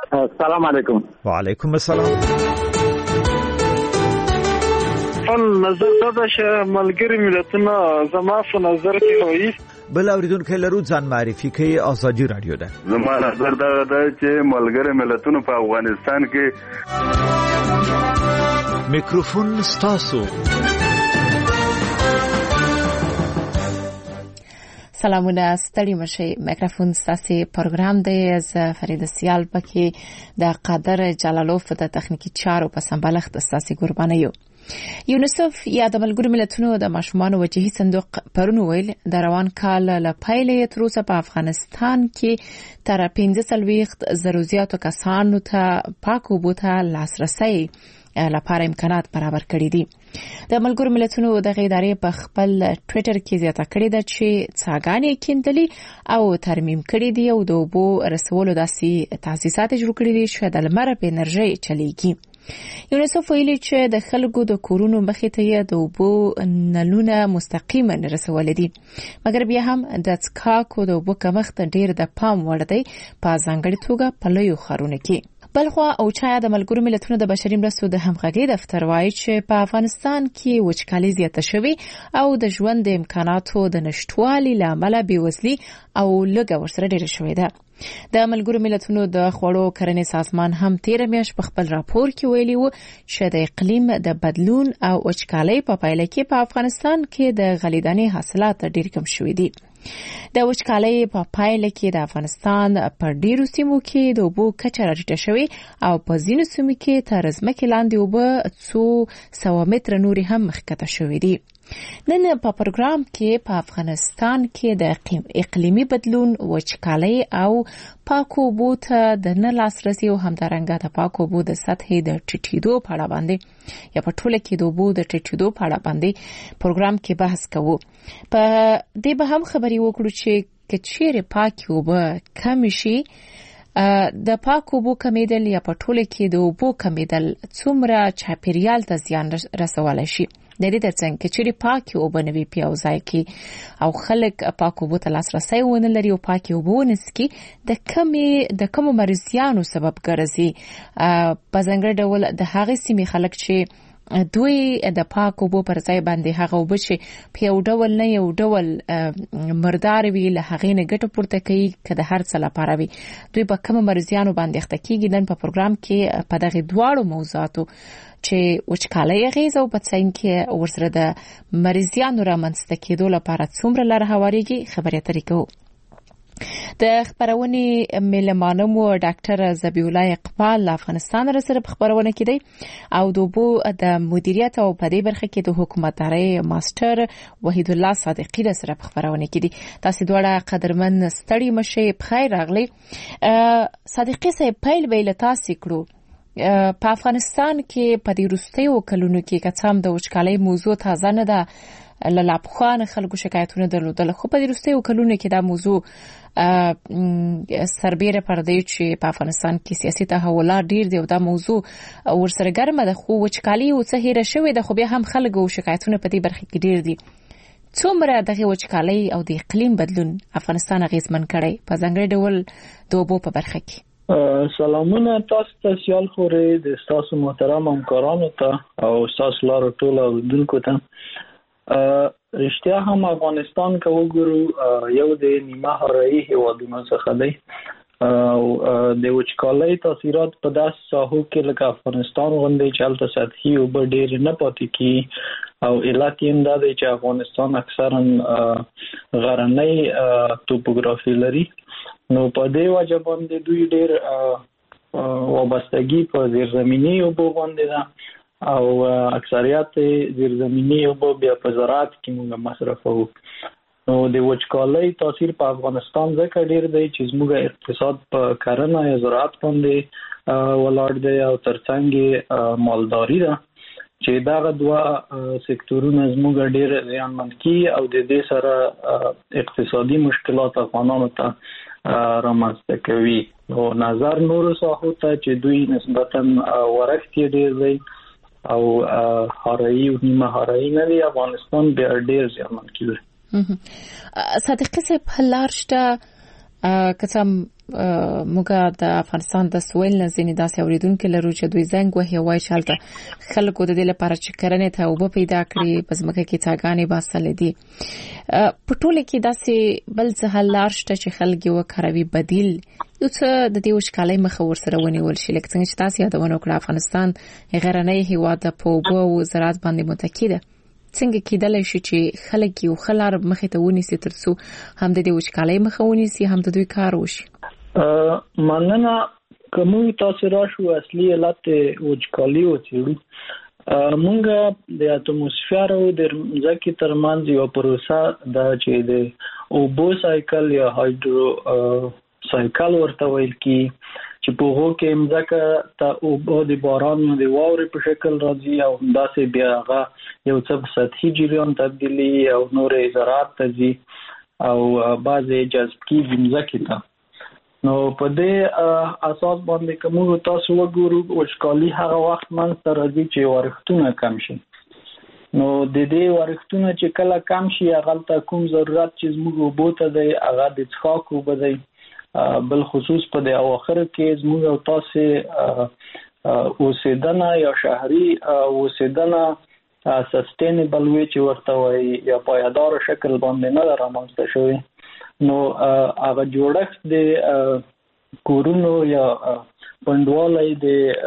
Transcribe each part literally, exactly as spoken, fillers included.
السلام علیکم. وعلیکم السلام. خپل نظر دا چې ملګری ملتونه زما په نظر کې وایي بل اوریدونکو لرو ځان معرفي کوي. ازادي رادیو ده. زما نظر دا دی چې ملګری ملتونه په افغانستان کې میکروفون ستاسو. سلامونه ستړي مشي. میکروفون ستاسو پروګرام دی. از فرید سیال پکې د قادر جلالوف د تخنیکی چارو په سمبالښت ستاسو قربانه یو. یونیسف یا د ملګرو ملتونو د ماشومان وجهي صندوق پرون ویل د روان کال له پیلې تر اوسه په افغانستان کې تر پنځه څلوېښت زره زیاتو کسانو ته پاکو اوبو ته لاسرسي لپاره امکانات برابر کړي دي. د ملګرو ملتونو د ادارې په خپل ټوئیټر کې زیاته کړې ده چې څاګانې کیندلي او ترمیم کړي دي او د اوبو رسولو داسې تاسیسات جوړ کړي دي چې د لمر په انرژي چلیږي. یونیسف ویلي چې د خلکو د کورونو مخې ته د اوبو نلونه مستقیما رسول دي، مګر بیا هم د څښاکو د اوبو کمښت ډیر د پام وړ دی په ځانګړي توګه په لویو ښارونو کې. بلخوا او چا د ملګرو ملتونو د بشري مرستو د همغږي دفتر وایي چې په افغانستان کې وچکالي زیاته شوې او د ژوند د امکاناتو د نشټوالي لامل بېوزلي او لږه ورسره ډېره شوې ده. د ملګرو ملتونو د خوړو کرنې سازمان هم تیر میاشت په خپل راپور کې ویلي و چې د اقلیم د بدلون او وچکالۍ په پایله کې په افغانستان کې د غلیدانې حاصلات ډېر کم شوي دي. د وچکالۍ په پایله کې د افغانستان په ډیرو سیمو کې د اوبو کچه راټیټه شوې او په ځینو سیمو کې تر ځمکې لاندې اوبه څو سوه متره نورې هم مخکته شوې دي. نن په پروګرام کې په افغانستان کې د اقلیمي بدلون، وچکالۍ او پاکو اوبو ته د نه لاسرسي او همدارنګه د پاکو اوبو د سطحې د ټیټېدو په اړه باندې یا په ټوله کې د اوبو د ټیټېدو په اړه باندې پروګرام کې بحث کوو. په دې به هم خبرې وکړو چې کچېرې پاکي اوبه کم شي، د پاکو اوبو کمیدل یا په ټوله کې د اوبو کمیدل څومره چاپیریال ته زیان رسولی شي. د دې ترڅنګ چې پاکي اوبه نوي پیاوځای کې او خلک پاکو اوبو ته لاسرسي ونه لري او پاکي اوبه ونسکي د کمې د کومو مرضیانو سبب ګرځي. په ځانګړي ډول د هغې سیمې خلک چې دوی د پاکو اوبو پر ځای باندې هغه اوبه چې په یو ډول نه یو ډول مردار وي له هغې نه ګټه پورته کوي که د هر څه لپاره وي، دوی په کومو مرضیانو باندې اخته کېږي. نن په پروګرام کې په دغې دواړو موضوعاتو چې وچکالۍ اغیز او په څنګ کې ورسره د مریضانو رامنځته کېدو لپاره څومره لاره هوارېږي خبرې اترې کوو. د خبرونې میلمانه مو ډاکټر ذبیح الله اقبال افغانستان سره په خبرونه کې دی او د اوبو د مدیریت او په دې برخه کې د حکومتدارۍ ماستر وحید الله صادقی سره په خبرونه کې دي. تاسو دواړه قدرمن ستړي مشه بخیر راغلي. صادقی صاحب پیل ویل تاسو کړو په افغانستان کې په دې وروستیو کلونو کې کڅام د وچکالۍ موضوع تازه نه ده، له پخوانه خلکو شکایتونه درلودل، خو په دې وروستیو کلونو کې دا موضوع سربیره پر دی چې په افغانستان کې سیاسي تحولات ډیر دي او دا موضوع ورسره ګرمه ده. خو وچکالي او څه هیره شوې ده، خو بیا هم خلکو شکایتونه په دې برخه کې ډیر دي. څومره دغه وچکالۍ او د اقلیم بدلون افغانستان اغیزمن کړي په ځانګړي ډول د اوبو په برخه کې؟ سلامونه تاسو ته سیال خورې د تاسو محترم همکارانو ته او تاسو لاره ټول اوریدونکو ته. رښتیا هم افغانستان که وګورو یو د نیمه هواري هیوادونو څخه دی او د وچکالۍ تاثیرات په داسې ساحو کې لکه افغانستان غوندې چې هلته سطحي اوبه ډېرې نه پاتې کېږي او علت یې هم دا دی چې افغانستان اکثرا غرنۍ توپوګرافي لري، نو په دې وجه باندې دوی ډېر وابستګي په زیرزمیني اوبو باندې ده او اکثریت زیرزمینی اوبه بیا په زراعت کې موږ مصرفوو. نو د وچکالۍ تاثیر په افغانستان ځکه ډیر دی چې زموږ اقتصاد په کرنه یا زراعت باندې ولاړ دی او ترڅنګ مالداري ده چې دغه دوه سکتورونه زموږ ډیر زیانمن کیږي او د دې سره اقتصادي مشکلات افغانانو ته رامنځته کوي. نو نظر نورو ساحو ته چې دوی نسبتا ورښت یې ډیر دی او هارایی او نیمه هارایی نه دی، افغانستان بیا ډیر زیانمن کیږي. صادقی صاحب هلار شته که څم موږ د افغانستان د سویل نه ځینې داسې اوریدونکو لرو چې دوی زنګ وهي وایي چې هلته خلکو د دې لپاره چې کرنې ته اوبه پیدا کړي په ځمکه کې څاګانې باسلې دي. په ټوله کې داسې بل څه حل لار شته چې خلک یې وکاروي بدیل یو څه د دې وچکالۍ مخه ورسره ونیول شي. لکه څنګه چې تاسو یادونه وکړه افغانستان غرنۍ هیواد د په اوبو او زراعت باندې متکی ده. څنګه کېدلی شي چې خلک یو خلار مخې ته ونیسي ترڅو هم د دې وچکالۍ مخه ونیسي هم د دوی کار وشي؟ مننه. کوم تاسو راشو اصلي علت وچکالۍ وڅېړو. موږ د اتموسفیر او د ځمکې ترمنځ یو پروسه دا چې د اوبو سایکل یا هایدرو سایکل ورته ویل کی چې په هغه کې ځمکه ته اوبه د باران او د واورې په شکل راځي او همداسې بیا هغه یو څه سطحي جریان تبدیلی او نورې زراعت ته ځي او بعضې جذب کیږي ځمکې ته. نو په دې اساس باندې کوم تاسو وګورو وچکالي هغه وخت منځته راځي چې ورښتونه کم شي. نو د دې ورښتونه چې کله کم شي هغه ته کوم ضرورت چې زموږ اوبو ته دی هغه د څښاک اوبه دی. بل خصوص په د اواخر کې زموږ او تاسو اوسېدنه یا شهري اوسېدنه سستینبل وی چې ورته وایي یا پایدار شکل باندې نه رامنځته شوی. نو هغه جوړښت د کورونو یا پندوالۍ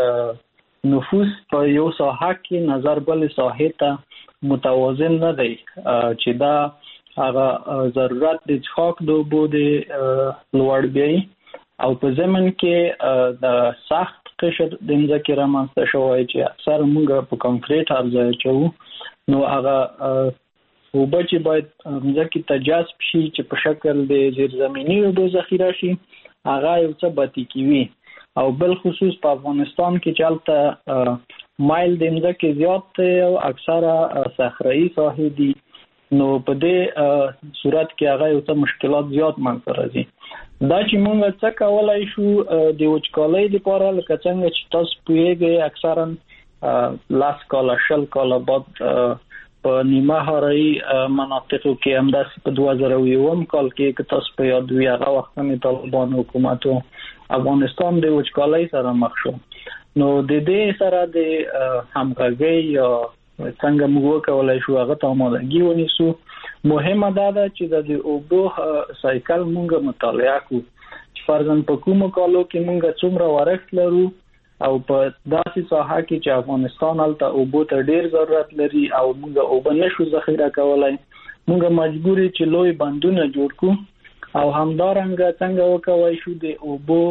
د نفوس په یو ساحه کې نظر بل ساحه ته متوازن نه دی چې دا هغه ضرورت د څښاک د اوبو د لوړ بیایي او په ضمن کې د سخت قشر د ځمکې رامنځته شوی چې اکثر موږ په کانکریټ ارزای چوو. نو هغه اوبه چې باید ځمکې ته جذب شي چې په شکل د زیرزمیني اوبو ذخیره شي هغه یو څه باطی کیوي او بل خصوص په افغانستان کې چې هلته مایل د ځمکې زیات دی او اکثره صحرایي ساحې دي. نو په دې صورت کې هغه یو څه مشکلات زیات منځته راځي. دا چې موږ څه کولای شو د وچکالۍ لپاره لکه څنګه چې تاسو پوهیږئ اکثرا لاس کاله شل کاله بعد په نیمه هرایي مناطقو کې همداسې په دوه زره یوم کال کې که تاسو په یاد وي هغه وخت کې طالبان حکومت افغانستان د وچکالۍ سره مخ شو. نو د دې سره د همغږۍ یا څنګه موږ وکولای شو هغه ته آمادګي ونیسو. مهمه دا ده چې د اوبو سایکل موږ مطالعه کړو چې فرضاً په کومو کالو کې موږ څومره ورښت لرو او په داسې ساحه کې چې افغانستان هلته اوبو ته ډیر ضرورت لري او موږ اوبه نشو ذخیره کولای موږ مجبور یو چې لوی بندونه جوړ کړو او همدارنګه څنګه وکوي شو د اوبو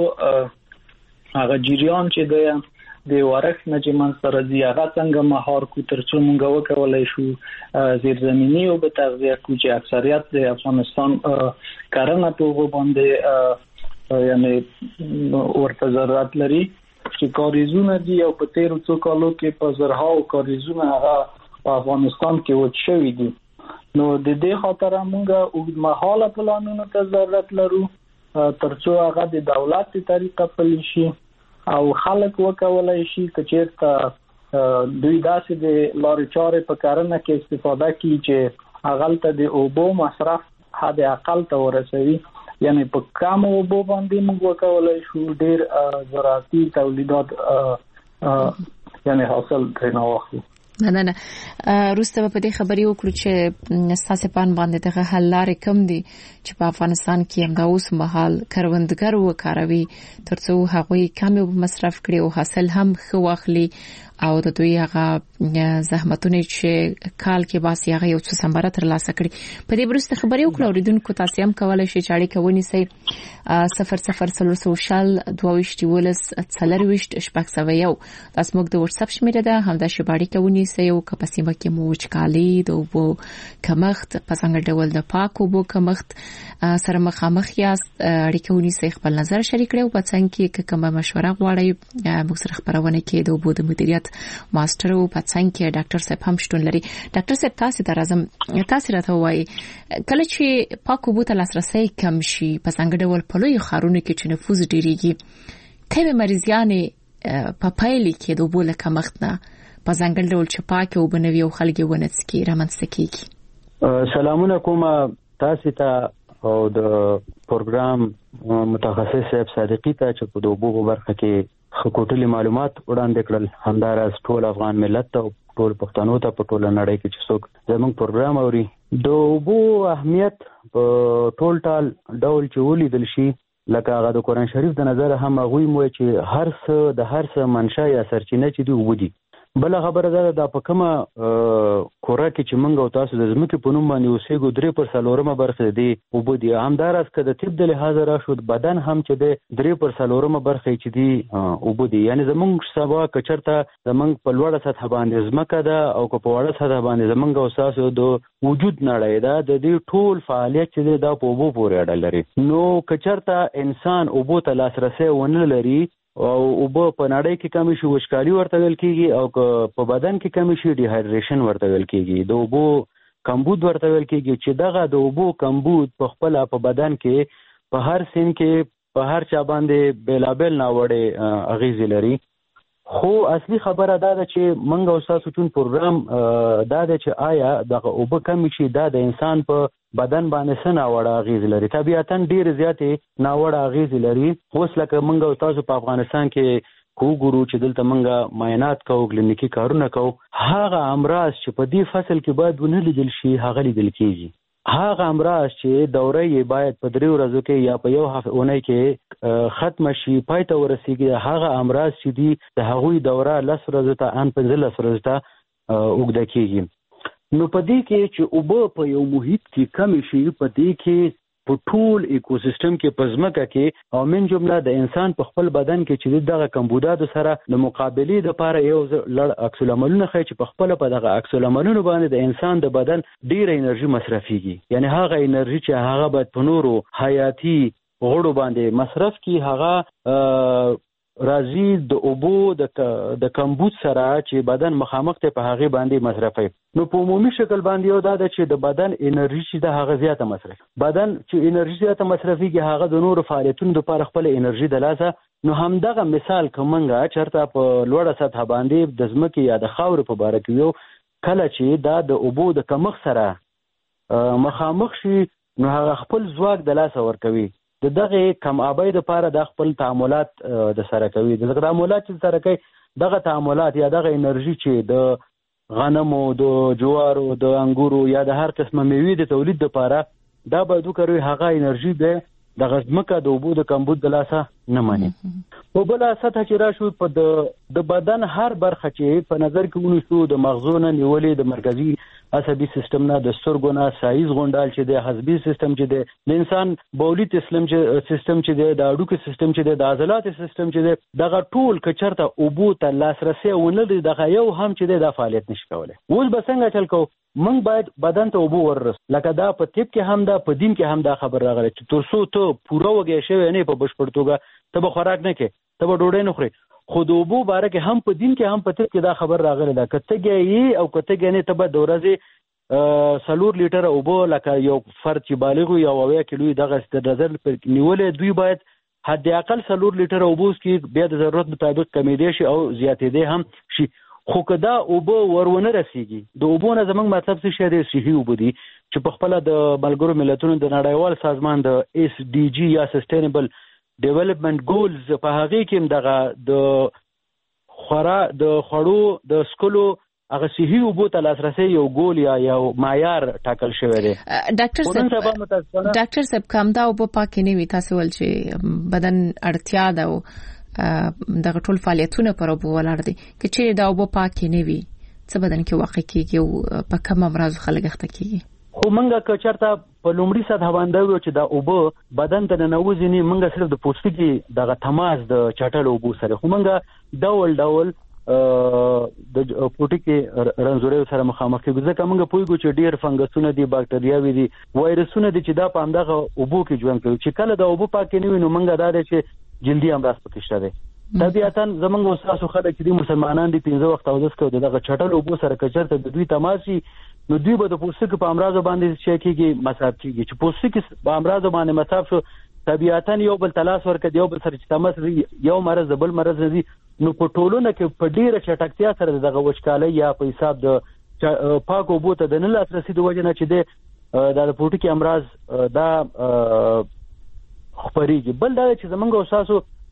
هغه جریان چې دی د ورښت نه چې منځته راځي هغه څنګه مهار کو ترڅو موږ وکولای شو زیرزمیني اوبه تغذیه کو چې اکثریت د افغانستان کرنه په اوبو باندې یعنی ورته ضرورت لري چې کاریزونه دي او په تیرو څو کالو کې په زرهاو کاریزونه هغه په افغانستان کې وچ شوي دي. نو د دې خاطر موږ اوږدمهاله پلانونو ته ضرورت لرو ترڅو هغه د دولت په طریقه پلي شي او خلک وکولای شي چې چیرته دوی داسې د لارې چارې په کرنه کې استفاده کوي چې هغه ته د اوبو مصرف حد اقل ته ورسوي. یعنی په کم اوبو باندې موږ وکولای شو ډیر زراعتي تولیدات یعنی حاصل ترې واخلو. نه نه نه روسته په دې خبرې وکړو چې ستاسو پان باندې دغه حل لارې کم دي چې په افغانستان کې هم دا اوس مهال کروندګر وکاروي ترڅو هغوی کم اوبه مصرف کړي او حاصل هم ښه واخلي او د دوی هغه زحمتونه چې کال کې باسي هغه یو څه سمبره تر لاسه کړي. په دې برسته خبرې وکړو اوریدونکو تاسو هم کولای شئ چې اړیکه ونیسئ صفر صفر څلور شل دوه ویشت ولس څلور ویشت شپږ سوه یو تاسو موږ د واتس اپ شمیره ده همدا شی اړیکه ونیسئ او که په سیمه کې مو وچکالي د اوبو کمښت په څنګه ډول د پاک اوبو کمښت سره مخامخ یاست اړیکه ونیسئ خپل نظر شریک کړئ او په څنګه کې کومه مشوره غواړئ موږ سره خبرونه کې د اوبو د مدیریت ماستر او په څنګه کې ډاکټر صاحب هم شتون لري. ډاکټر صاحب تاسو ته راځم تاسو راته وایي کله چې پاک اوبو ته لاسرسي کم شي په څنګه ډول په لوی ښارونو کې چې نفوذ ډیریږي کومه مریضیانې په پایلې کې د اوبو له کمښت نه په ځانګړي ډول چې پاک اوبه نه وي او خلک یې ونه څښي رامنځته کیږي. سلامونه کوم تاسو ته او د پروګرام متخصص صاحب صادقی ته چې په دوبو برخه کې خکوټلي معلومات وړاندې کړل. همداراز ټول افغان ملت ته ټول پښتنو ته په ټول نړۍ کې چې څوک زموږ پروګرام اوري د اوبو اهمیت په ټول ټال ډول چې ولیدل شي، لکه هغه د قرآن شریف د نظر هم هغوی مو چې هر څه د هر څه منشا یا سرچینه چې دی اوبه دي. بله خبره ده دا په کومه کوره کې چې موږ او تاسو د ځمکې په نوم باندې اوسېږو درې پر څلورمه برخه دی اوبه دي. همداراز که د طب د لحاظه راشو بدن هم چې دی درې پر څلورمه برخه چې دی اوبه دي. یعنې زموږ سبا که چېرته زموږ په لوړه سطحه باندې ځمکه ده او که په وړه سطحه باندې زموږ او ستاسو د وجود نړۍ ده، د دې ټول فعالیت چې دی دا په اوبو پورې اړه لري. نو که چېرته انسان اوبو ته لاسرسی ونه لري او اوبه په نړۍ کې کمی شي وچکالي ورته ویل کېږي، او که په بدن کې کمی شي ډیهایډریشن ورته ویل کېږي، د اوبو کمبود ورته ویل کېږي. چې دغه د اوبو کمبود په خپله په بدن کې په هر سین کې په هر چا باندې بېلابېل ناوړې اغېزې لري. خو اصلي خبره دا ده چې موږ او ستاسو ټول پروګرام دا ده چې آیا دغه اوبه کمی شي دا د انسان په بدن باندې څه ناوړه اغېزې لري. طبیعتاً ډېرې زیاتې ناوړه اغېزې لري. اوس لکه موږ او تاسو په افغانستان کې وګورو چې دلته موږ معاینات کوو، کلینیکي کارونه کوو، هغه امراض چې په دې فصل کې باید ونه لیدل شي هغه لیدل کېږي. هغه امراض چې دوره یې باید په درې ورځو کې یا په یو هفته اونۍ کې ختم شي پای ته ورسیږي، هغه امراض چې دي د هغوی دوره لس ورځو ته ان پنځلس ورځو ته اوږده کېږي. نو په دې کې چې اوبه په یو محیط کې کمې شي، په دې کې په ټول ایکوسیستم کې په ځمکه کې او من جمله د انسان په خپل بدن کې چې دغه کمبوداتو سره د مقابلې لپاره یو لړ عکس العملونه ښیي چې په خپل په دغه عکس العملونو باندې د انسان د بدن ډیره انرژي مصرفيږي. یعنی هغه انرژي چې هغه باید په نورو حیاتي غړو باندې مصرف کی، هغه راځي د اوبو د کمبود سره چې بدن مخامخ ته په هغه باندې مصرفي. نو په عمومي شکل باندې یو دا ده چې د بدن انرژي چې د هغه زیاته مصرف بدن چې انرژي زیاته مصرفيږي هغه د نورو فعالیتونو لپاره خپل انرژي د لاسه. نو همدغه مثال کومنګه چرته په لوړه سطح باندې د ځمکې یا د خاورې په باره کې یو کله چې دا د اوبو د کمښت سره مخامخ شي نو هغه خپل ځواک د لاسه ورکوي. د دغه کم آبی د پاره د خپل تعاملات د سره کوي. د تعاملات چې سره کوي دغه تعاملات یا دغه انرژي چې د غنمو، د جوارو، د انګورو یا د هر قسمه میوې د تولید لپاره دا باید وکړي، هغه انرژي به د غزمکه د اوبو د کمبود د لاسه نه مانی. په بل سطح چې راشو په د د بدن هر برخه چې په نظر کې ونیسو، د مغزونه نیولې د مرکزی عصبي سیستم نه، د سترګو نه، سایز غونډال چې د حسبي سیستم چې د انسان بولیت سیستم چې سیستم چې د اډوکو سیستم چې د عضلات سیستم چې د دغه ټول کچرته اوبو ته لاسرسي ونه لري، دغه یو هم چې د فعالیت نشي کولای. اوس به څنګه چل کو؟ موږ باید بدن ته اوبو وررس. لکه دا په طب کې هم دا په دین کې هم دا خبر راغلی چې ترڅو ته پوره وږی شوی نه په بشپړ توګه ته به خوراک نه کې، ته به ډوډۍ نه خوري. خو د اوبو باره کې هم په دین کې هم په طب کې دا خبر راغلی ده که ته ګیې او که ته ګیې نه ته به د ورځې څلور لیټره اوبه لکه یو فرد چې بالغ وي او اویا کیلو دغه د نظر نیولې دوی باید حد اقل څلور لیټره اوبه وڅښي، بیا د ضرورت مطابق کمیدې شي او زیاتېدې هم شي. خو که دا اوبه ورونه رسیږي، د اوبو نه زموږ مطلب څه شی دی؟ صحي اوبه دي چې په خپله د ملګرو ملتونو د نړیوال سازمان د ایس ډي جي یا سسټینبل ډیولپمنٹ ګولز په هغې کې هم دغه د خورا د خوړو د څښلو هغه صحي اوبو ته لاسرسی یو ګول یا یو معیار ټاکل شوی دی. ډاکټر صاحب ډاکټر صاحب کوم دا اوبه پاکې نه وي، تاسو ول چې بدن اړتیا ده او دغه ټول فعالیتونه پر اوبو ولاړ دي، که چیرې دا اوبه پاکې نه وي څه بدن کې واقع کېږي او په کوم امراض خلک اخته کېږي؟ خو منګه که چېرته په لومړي سطح باندې وو چې دا اوبه بدن ته ننوځي نه، منګه صرف د پوستکي دغه تماس د چټل اوبو سره، خو منګه ډول ډول د پوټکي رنځوري سره مخامخ کېږي. ځکه منګه پوهیږو چې ډېر فنګسونه دي، باکټریاوي دي، وایرسونه دي چې دا په همدغه اوبو کې ژوند کوي. چې کله د اوبو پاکې نه وي نو منګه دا دی چې جلدي امراض پکې شته دي. طبیعتاً زمونږ استاسو خلک چې دي مسلمانان دي پنځه وخت اودس کوي، دغه چټل اوبو سره که چېرته د دوی تماس وي نو دوی به د پوستکي په امراضو باندې څه کېږي؟ مصاب کېږي. چې پوستکي په امراضو باندې مصاب شو، طبیعتاً یو بل تلاس ورکړي، یو بل سره چې تماس یو مرض د بل مرض نه دي، نو په ټولنه کې په ډیره چټکتیا سره دغه وچکالۍ یا په حساب د پاک اوبو ته د نه لاسرسي د وجه نه چې د د پوټکی امراض دا خبرېږي. بل دا چې زمونږ اوساسو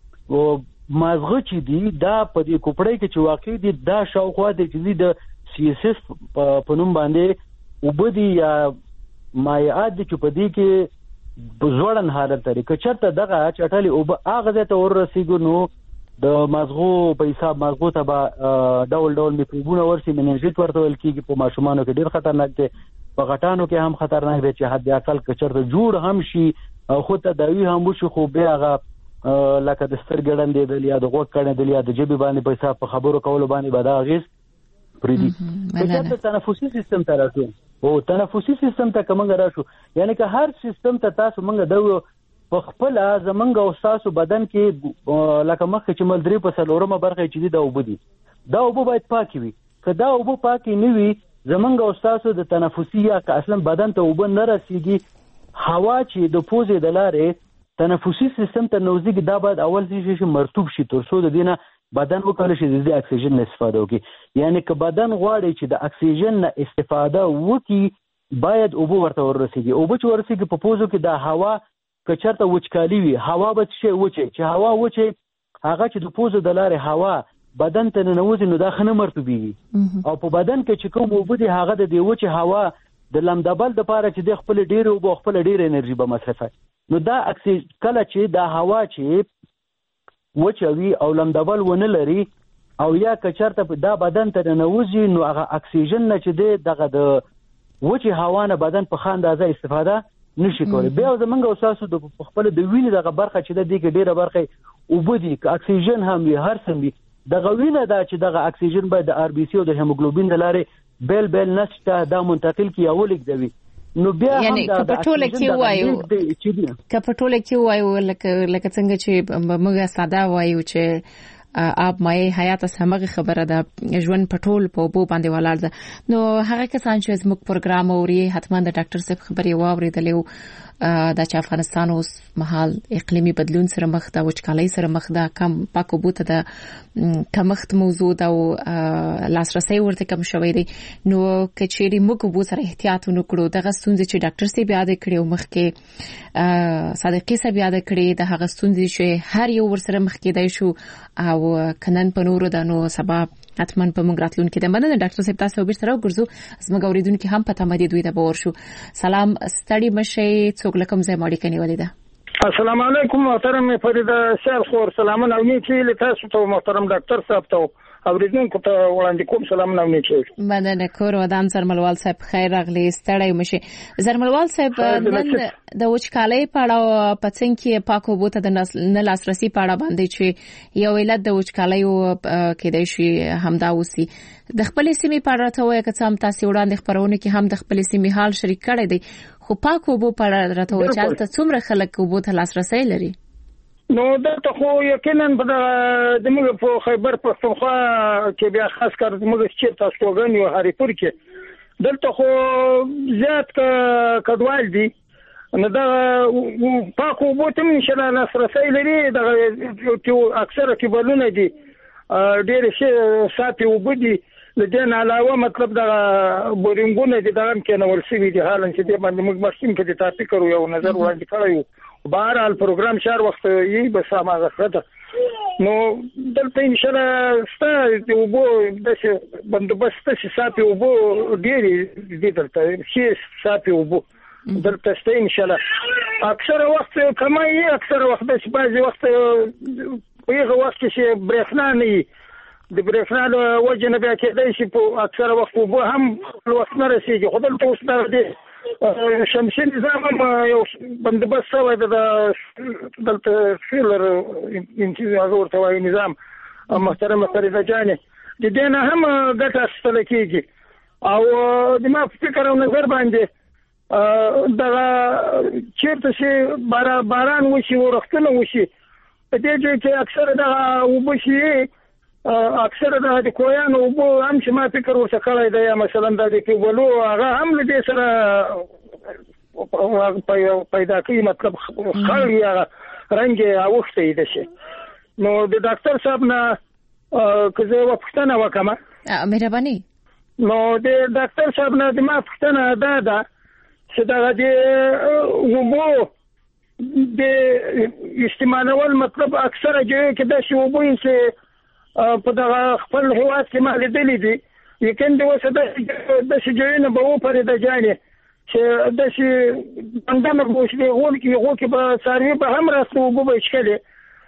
مازغه چې دي دا په دې کوپړې کې چې واقع دي دا شاوخوا د چې د سی اس اف په نوم باندې وبدي یا مایعات دي چې په دې کې بزوړن حالت لري. که چېرته دغه چټلي او هغه ځای ته ورسېږو نو د مازغو په حساب مازغو ته به ډول ډول میکروبونه ورسي، مننجیت ورته ویل کېږي. په ماشومانو کې ډېر خطرناک دی، په غټانو کې هم خطرناک دی چې حد اقل که چېرته جوړ هم شي او خو تداوی هم وشي خو بیا هغه لکه د سترګې ړندېدل یا د غوږ کڼېدل یا د ژبې باندې په حساب په خبرو کولو باندې به دا اغېز پرېږدي. که چېرته تنفسي سیستم ته راشو او تنفسي سیستم ته که موږ راشو یعنې که هر سیستم ته تاسو موږ د په خپله زمونږ او ستاسو بدن کې لکه مخکې چې مل درې په څلورمه برخه چې دي دا اوبه دي، دا اوبه باید پاکې وي. که دا اوبه پاکې نه وي زمونږ او ستاسو د تنفسي یا که اصلا بدن ته اوبه نه رسېږي، هوا چې د پوزې د لارې تنفسي سیستم ته نوځي دا باید اول شي مرطوب شي تر څو د دې نه بدن وکړي چې د اکسیجن نه استفاده وکړي. یعنی که بدن غواړي چې د اکسیجن نه استفاده وکړي باید اوبه ورته ورسېږي. اوبه چې ورسېږي په پوزو کې دا هوا که چېرته وچکالي وي هوا به څه شی وچې چې هوا وچې هغه چې د پوزو د لارې هوا بدن ته ننوځي نو دا ښه نه مرطوبېږي. او په بدن کې چې کوم اوبه دي هغه د دې وچې هوا د لمدبل دپاره چې د خپل ډېرې اوبه او خپل ډېره انرژي به مصرفوي. نو دا اکسیجن کله چې دا هوا چې وچه وي او لمدبل ونه لري او یا که چېرته دا بدن ته ننوځي نو هغه اکسیجن نه چې دی دغه د وچې هوا نه بدن په ښه اندازه استفاده نشي کولی. بیا زمونږ او ستاسو د خپل د وینې دغه برخه چې د دې کې ډېره برخه اوبه دي، که اکسیجن هم وي هر څه وي، دغه وینه دا چې دغه اکسیجن باید د آر بي سي او د هیموګلوبین د لارې بیل بیل نسج ته دا منتقل کړي او ولېږدوي. نو بیا هم دا په ټوله کې وایو که په ټوله کې وایو لکه څنګه چې موږ ساده وایو چې آب مایع حیات سمغه خبره ده، ژوند پټول په بو باندې ولاړ ده. نو هغه کسان چې زموږ پروګرام اوري حتمان د ډاکټر صاحب خبري واوریدلې د چې افغانستان اوس مهال اقلیمی بدلون سره مخ ده، وچکالۍ سره مخ ده، کم پاکو بوته ده، کمښت موجود او لاسرسي ورته کم شوی دی. نو کچېری موږ بو سره احتیاط وکړو دغه ستونزې چې ډاکټر صاحب یاد کړی او مخکې صادقي صاحب یاد کړی د هغه ستونزې چې هر یو ورسره مخ کېدای شو او کنن په نورو د نو سبب اتمن په موږ راتلون کې د مننه ډاکټر صاحب تاسو به سره وګرځو زموږ اوریدونکو هم پته مې دوی ته باور شو. سلام ستړي مشه څوک لکم زې ماړي کني ولیدا. السلام علیکم محترم فریدا شال خور سلامونه او نیکی له تاسو ته محترم ډاکټر صاحب ته اوریدونکو ته وړاندې کوم سلامونه او نیکی. مننه کور ودان زرملوال صاحب خیر راغلی ستړي مشه. زرملوال صاحب نن د وچکالۍ په اړه پڅنګ کې پاکو بوته د نه لاسرسي په اړه باندې چې یو علت د وچکالۍ کې دی شي همدا وسی د خپل سیمې په اړه ته وایي که څه هم تاسو وړاندې خبرونه کې هم د خپل سیمې حال شریک کړی دی خو پاکو بو په اړه راته وایي چې تاسو څومره خلک وبو ته لاسرسي لري؟ نو دلته خو یقینا د موږ په خیبر پښتونخوا کې بیا خاص کر موږ چې تاسو وګڼو هریپور کې دلته خو زیات کډوال دي نو دا پاکو بو ته ان شاء الله لاسرسي لري دا اکثره کې بلونه دي ډېر شي صافي وبدي لدين علاوه مطلب دا بورینګونه دي دا هم کې نو ورسېږي دي حالن چې د باندې موږ مخکې کې د تاسو کړو یو نظر وړاندې کړو بهر حال پروګرام شهر وخت یې به سمه غوښته نو دلته ان شاء الله ستاسو وبو د بندوبست چې صافي وبو ډېری دي دلته شي صافي وبو دلته ستاسو ان شاء الله اکثر وخت کمای اکثر وخت چې بعضي وخت په یو وخت چې برېښنا نه د برېښنا له وجه نه بیا کېدای شي په اکثر وخت وبو هم وخت نه رسېږي خو دلته اوس د شمسي نظام یو بندوبست شوی د دلته فیلر انتظار ورته وایي نظام محترمه فریده جانې د دې نه هم ګټه اخیستل کېږي او د ما فکر او نظر باندې دا چیرته چې باران وشي ورختنه وشي په دې ځای کې اکثر دا وبشي اکثر د کویانو وبو هم چې ما فکر ورته کړی دی مثلا د کېبلو هغه هم له دې سره پیدا کوي مطلب خړی هغه رنګ اوښتی دی شي نو د ډاکټر صاحب نه که زه یوه پوښتنه وکړم مهرباني نو د ډاکټر صاحب نه د ما پوښتنه دا ده چې دا د وبو د استعمالول مطلب اکثره جوړ کې د شوبو چې په دغه خپل هیواد کې مال دي دي یکن د وسه د شجرینه به و پر د جانې چې د شي بندانه بوشلي غول کې غو کې به ساروي به هم راستو وبو به شکلي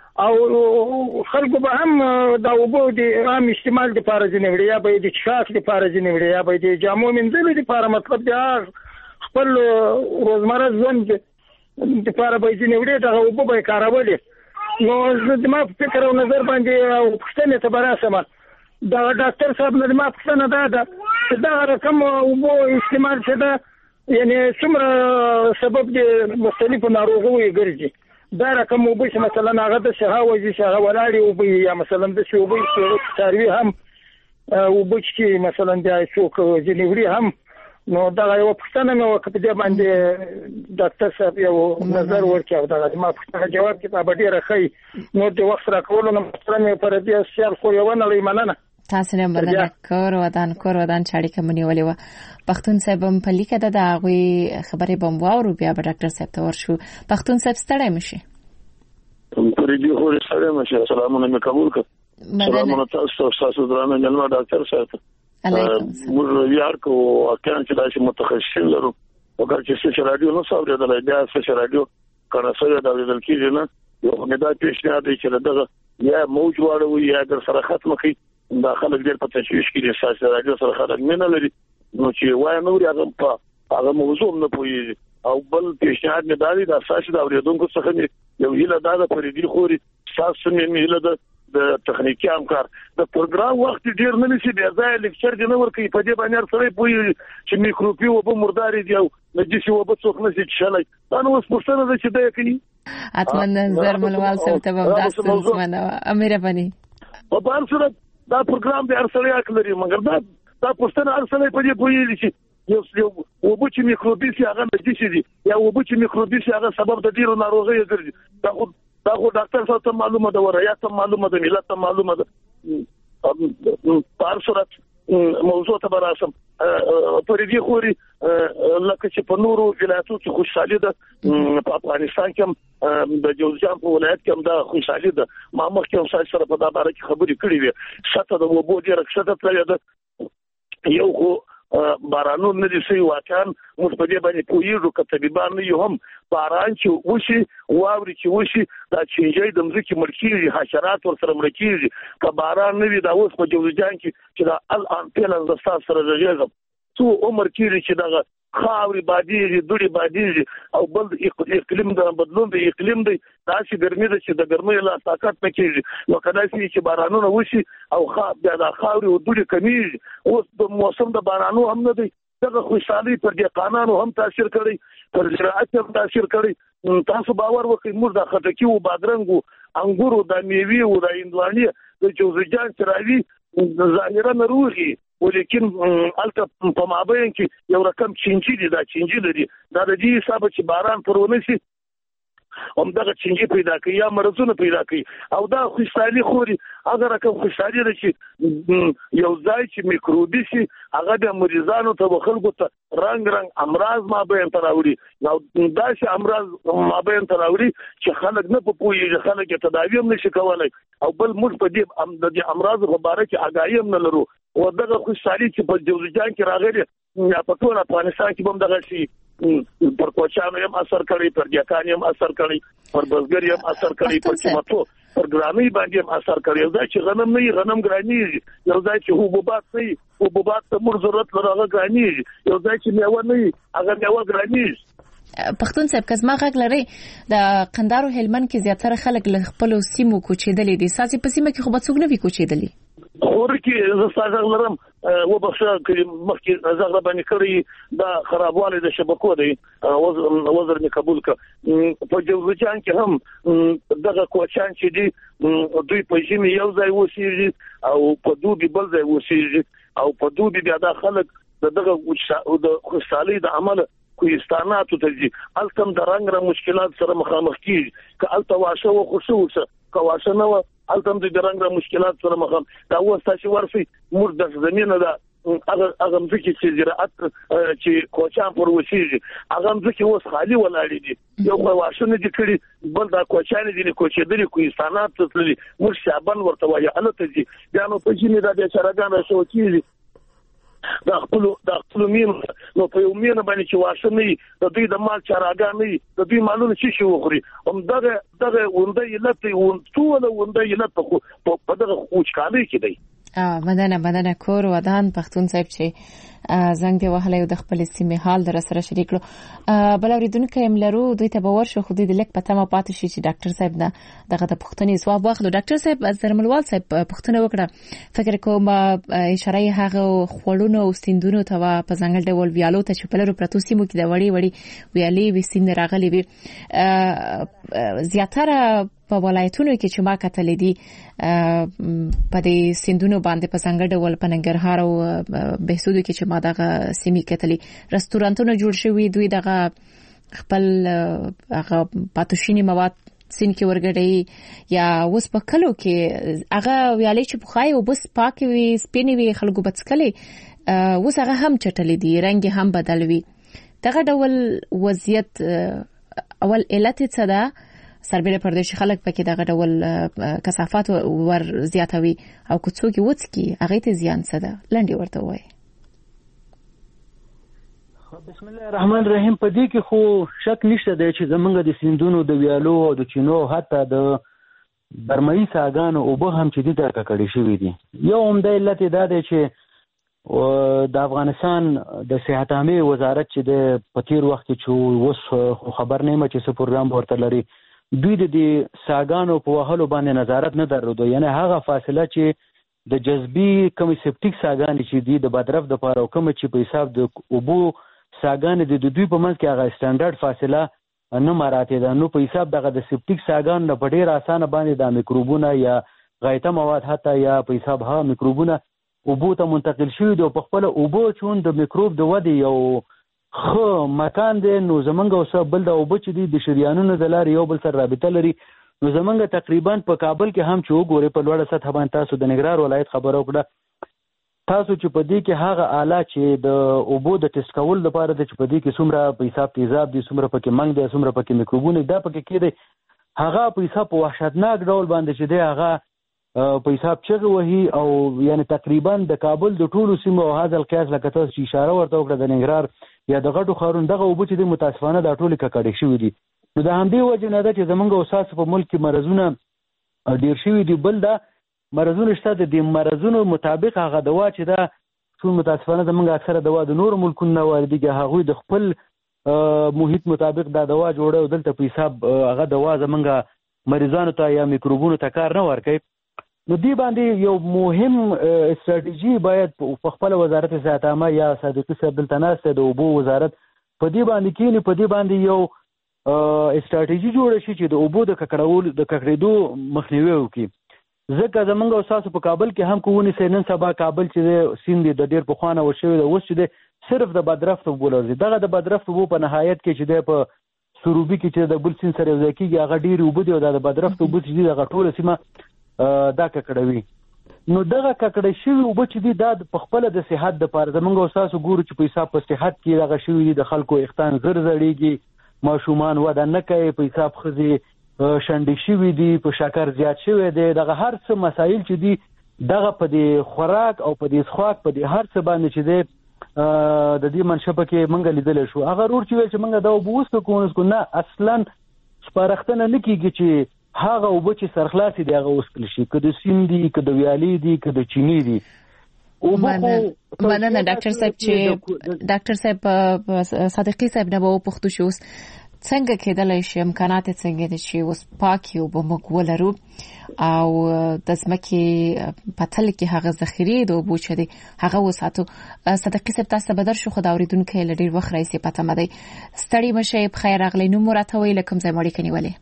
او خلکو به هم دا وبو د عام استعمال لپاره ځنیوړي یا به د چاک لپاره ځنیوړي یا به د جامو منځلو لپاره مطلب دا خپل روزمره ژوند لپاره به ځنیوړي دا وبو به کارولي نو زه ما فکر او نظر باندې او پښتنه ته براسمه دا ډاکټر صاحب نه ما پښتنه دا دا چې دا رقم وبو استعمال څه دا یعنی څومره سبب د مختلفو ناروغیو ګرځي دا رقم وبو چې مثلا هغه د شهاوه چې شهاوه ولاړی وبو یا مثلا د شوبو چې ساروي هم وبو چې مثلا د څوک جنوري هم نو دا یو پښتنه نو په دې باندې ډاکټر صاحب یو نظر ورکړ دا ما پښتنه جواب کتاب ډیر ښه نو د وخت راکولو نو مثلا پر دې سیال خو یو نه لېمنه تاسو نه مننه کور ودان کور ودان چاړي کومنی ولې و پښتون صاحب هم په لیکه د هغه خبرې بم واورو بیا به ډاکټر صاحب ته ورشو پښتون صاحب ستړی مشي پر دې خو ستړی مشي سلامونه مې قبول کړ سلامونه تاسو تاسو درانه جنما ډاکټر صاحب موږ یار کو اکان چې داسې متخصصین لرو وګور چې څه رادیو نو صاحب دا بیا څه رادیو کنه سره دا د کیږي نه یو نه دا پیښه دی چې دغه یا موج واړو یا در سره ختم کی دا خلک ډېر په تشویش کې دي چې رادیو سره خلک مینه لري نو چې وای نو هغه په هغه موضوع نه پوي او بل پیښه نه دالي دا اساس دا اوریدونکو څخه یو هیله دا د پردي خوري تاسو مې هیله ده د تخنیکی همکار د پروګرام وخت ډیر نه نشي بیا ځای لیکچر دی نو ورکې په دې باندې سره پوي چې میکروبي او په مرداري دی او نجسي او په څوک نشي چلای دا نو سپورتنه ده چې دا کوي اتمنى زرملوال سره ته به تاسو مننه امیر بني په بار سره دا پروګرام د ارسلیا کلري مګر دا دا پښتنه ارسلې په دې پوي چې یو یو وبو چې میکروبي سي هغه نجسي دي یا وبو چې میکروبي سي هغه سبب د ډیرو ناروغیو ګرځي دا خو دا خو ډاکټر صاحب ته معلومه ده وریا ته معلومه ده ملت ته معلومه ده په صورت موضوع ته براسم پر دې خوري لکه چې په نورو ولایتونو کې خوشحالي ده په افغانستان کې د جوزجان په ولایت کې هم دا خوشحالي ده ما مخکې هم سره په دا باره کې خبرې کړې وې شته د وبو ډېره کښته تللې ده یو خو بارانون نه دي سي واقعا موږ په دې باندې پوهیږو چې طبيبان نه یو هم باران چې وشي واوري چې وشي دا چینجي د مځکې مرکزي حشرات ور سره مرکزي که باران نه وي دا اوس په جوزجان کې چې دا الان پیلن د تاسو سره راځي څو عمر کې چې دا خاوري بادي دوړي بادي او بل اقلیم د بدلون د اقلیم دی دا چې ګرمي ده چې د ګرمۍ لا طاقت نه کېږي نو کله چې بارانونه وشي او خا بیا د خاوري او دوړي کمیږي اوس د موسم د بارانو هم نه دی دغه خوشحالي پر دې قانونو هم تاثیر کړی پر زراعت هم تاثیر کړی تاسو باور وکړئ موږ د خټکی او بادرنګو انګورو د میوي او د هندواني د جوزجان چراوي ظاهرا نروغي ولیکن الته په مابین کې یو رقم چینجی دي دا چینجی لري دا د دې حساب چې باران پرونه شي هم دغه چینجی پیدا کوي یا مرزونه پیدا کوي او دا خوشحالي خوري هغه رقم خوشحالي ده چې یو ځای چې میکروبي شي هغه د مریضانو ته خلکو ته رنگ رنگ امراض مابین تراوري نو دا چې امراض مابین تراوري چې خلک نه په پوهیږي خلک تداوی هم نشي کولای او بل موږ په دې د امراض مبارک اگاهی هم نه لرو او دغه خوشحالي چې په جوزجان کې راغلي یا په ټول افغانستان کې هم دغه شي پر کوچانو هم اثر کړی پر ځکانو هم اثر کړی پر بزګر هم اثر کړی پر چمتو پر ګرامي باندې هم اثر کړی یو ځای چې غنم نه غنم ګرانی یو ځای چې حبوبات نه حبوبات ته مر ضرورت لري ګرانی یو ځای چې میوه نه هغه میوه ګرانی پښتون صاحب کزما غږ لري د قندارو هلمند کې زیاتره خلک له خپل سیمو کوچېدلې دي ساسي په سیمه کې خو به څوک نه وي کوچېدلې خورکی زستاغ لرم و بخښه کې مخکې زغره باندې کړی دا خرابواله د شبکو دی وزر می قبول ک په جوزجان کې هم دغه کوچان چې دی دوی په ژمي یو ځای وسیږي او په دوبي بل ځای وسیږي او په دوبي بیا د خلک دغه د خوشحالي د عمل کوهستاناتو ته دي التم د رنگ را مشکلات سره مخامخ کیږي ک الته واشه او خصوص ک واشه نو التم د رنگ را مشکلات سره مخام دا وستا چې ورسي موږ د زمينه دا هغه هغه ځکه چې زراعت چې کوچان پر وسیږي هغه ځکه اوس خالی ولاړ دي یو خو واشونه دي کړي بل دا کوچان دي کوچېدلي کوهستانات تللي موږ شعبان ورته وایي الته دي بیا نو په جینې دا د چرګانو شو کیږي دا خپل دا خپل مين نو په یو مين باندې چې واشنه د دوی د مال چراګانې د دوی مالونه چې شي وخوري هم دغه دغه ونده یلته ون ټول ونده یلته په دغه خوچ کالي کې دی ا مدنه مدنه کور ودان پښتون صاحب چې زنګ دی وهله د خپل سیمه حال در سره شریک لو بل اوریدونکو هم لرو دوی ته باور شو خو دې لیک پته ما پاتې شي چې ډاکټر صاحب نه دغه د پښتني ځواب واخلو ډاکټر صاحب از درملوال صاحب پښتنه وکړه فکر کوم اشاره هغه خړونو او سیندونو ته په ځنګل ډول ویالو ته چې په لرو پروتو سیمو کې د وړي وړي ویالي وسین راغلي وي زیاتره په ولایتونو کې چې ما کتل دي په دې سیندونو باندې په څنګه ډول په ننګرهار او بهسودو کې چې ما دغه سیمې کتلې رستورانتونه جوړ شوي دوی دغه خپل هغه پاتوشینی مواد سین کې ورګړي یا وس په کلو کې هغه ویالي چې بخای او بس پاک وي سپینې وي خلکو بچکلي وس هغه هم چټلې دي رنگ هم بدل وي دغه ډول وضعیت اول علت څه ده سربېره پردیشي خلک پکې دغه ډول کثافات ور زیاتوي او کوڅوګي وڅکي هغه ته زیان څه ده لنډي ورته وای بسم الله الرحمن الرحیم په دې کې خو شک نشته دی چې زمونږ د سیندونو د ویالو او د چینو حتی د برمایي ساګانو او به هم چې دي د ککړې شوي دي یو هم د علت دا دی چې د افغانستان د صحت عامه وزارت چې د پتیر وخت چې اوس خبر نه م چې څه پروګرام ورته لري دوی د دې ساګانو په وهلو باندې نظارت نه درلود یعنی هغه فاصله چې د جذبي کوم سپټیک ساګان چې دي د بدرف د پاره کوم چې په حساب د اوبو ساګان د دوی په منځ کې هغه سټانډرډ فاصله نه مراته ده نو په حساب دغه د سپټیک ساګان نه په ډیر اسانه باندې د میکروبونه یا غایطه مواد حتی یا په حساب ها میکروبونه اوبو ته منتقل شوی دی په خپل اوبو چون د میکروب د ودی یو خو مکان دی نو زمونږ اوسه بل د اوبو چې دی د شریانونو د لارې یو بل سره رابطه لري نو زمونږ تقریبا په کابل کې هم چې وګوري په لوړه سطح باندې تاسو د نګرهار ولایت خبرو کړه تاسو چې په دې کې هغه آله چې د اوبو د ټیسټ کول لپاره د چې په دې کې څومره په حساب تیزاب دي څومره پکې منګ دي څومره پکې میکروبونه دا پکې کېدي هغه په حساب په وحشتناک ډول باندې چې دی هغه په حساب چغه وهي او یعنی تقریبا د کابل د ټولو سیمو او هاذ القياس لکه تاسو چې اشاره ورته وکړه د نګرهار یا د غټو خارون دغه اوبو چې د متاسفانه د ټولو ککړې شوې دي نو د همدې وجه نه ده چې زمونږ اوساس په ملک کې مرزونه ډیر شوي دي بل دا مرزونه شته د دې مرزونو مطابق هغه دوا چې دا ټول متاسفانه زمونږ اکثره دوا د نور ملکونو نه واردېږي هغوی د خپل محیط مطابق دا دوا جوړه دلته په حساب هغه دوا زمونږ مریضانو ته یا میکروبونو ته کار نه ورکوي نو دی باندې یو مهم استراتیژي باید په خپل وزارت صحت عامه یا صادقي صاحب دلته ناسته د اوبو وزارت په دې باندې کې نه په دې باندې یو استراتیژي جوړه شي چې د اوبو د ککړول د ککړېدو مخنیوي وکړي ځکه زمونږ اوساسو په کابل کې هم کوونی سینن سبا کابل چې سیند د ډیر په خوانه وشوي د اوس چې صرف د بدرفت وبولرځي دغه د بدرفت وبو په نهایت کې چې د په سروبي کې چې د بل سین سره ځای کېږي هغه ډیر وبو دی او د بدرفت وبو چې دغه ټول سیمه دا ککړوي نو دغه ککړې شوی او چې دی دا په خپل د صحت د پاره زمونږ اوساسو ګورو چې په حساب په صحت کې دغه شوی دی د خلکو اختان زر زړیږي ماشومان وده نه کوي په حساب خزي شنډې شوی دی په شکر زیات شوی دی دغه هر څه مسایل چې دی دغه په دې خوراک او په دې څښاک په دې هر څه باندې چې دی د دې منشبه کې منګه لیدل شو هغه ور چې چې منګه دا وبوسته کوونس کو نه اصلا سپارښتنه نه کیږي چې هغه وبو چې سرخلاصي دی هغه وسکل شي که د سیندي که د ویالي دي که د چینی دي او مننه ډاکټر صاحب چې ډاکټر صاحب صادقي صاحب نه وو پښتو شو څنګه کېدلای شي امکانات څنګه دي چې اوس پاکي او بمګ ولرو او د ځمکې پتل کې هغه ذخیره د اوبو چې دي هغه وساتو صادقي صاحب تاسو بدر شو خدای اوریدونکو لډیر وخت راځي پته مده ستړي مشه په خیر اغلی نو مرته ویل کوم ځای مړی کني ولې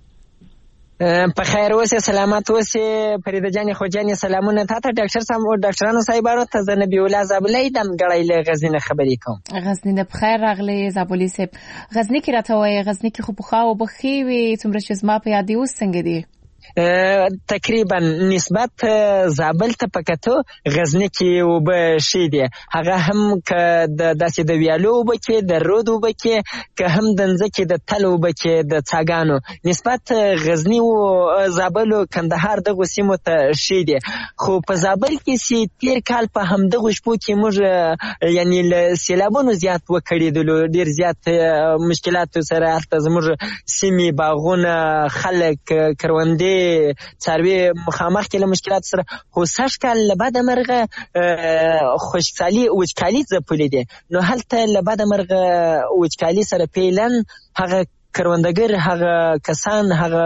په خیر اوسه سلامت اوسه فریده جان خو جان سلامونه تاسو ډاکټر صاحب او ډاکټرانو صاحبانو ته د نبی الله زابلې دم غړی له غزنه خبرې کوم غزنه د بخیر راغلی زابلې صاحب غزنه کې راته وای غزنه کې خو بخا او بخي وي څومره چې زما په یادې اوس څنګه دي تقریبا نسبت زابل ته پکاتو غزنی کې وبه شي دي هغه هم ک د داسې د ویالو وبه کې د رود وبه کې که هم د ځکه د تل وبه کې د څاګانو نسبت غزنی او زابل او کندهار دغه سیمو ته شي دي خو په زابل کې سي تیر کال په هم دغه شپو کې موږ یعنی له سیلابونو زیات وکړیدلو ډیر زیات مشکلات سره حتی زموږ سیمې باغونه خلک کروندې څاروي مخامخ کې له مشکلات سره خو سږ کال له بعد مرغه خوشحالي وچکالي ځپلې دي نو هلته له بعد مرغه وچکالي سره پیلن هغه کروندګر هغه کسان هغه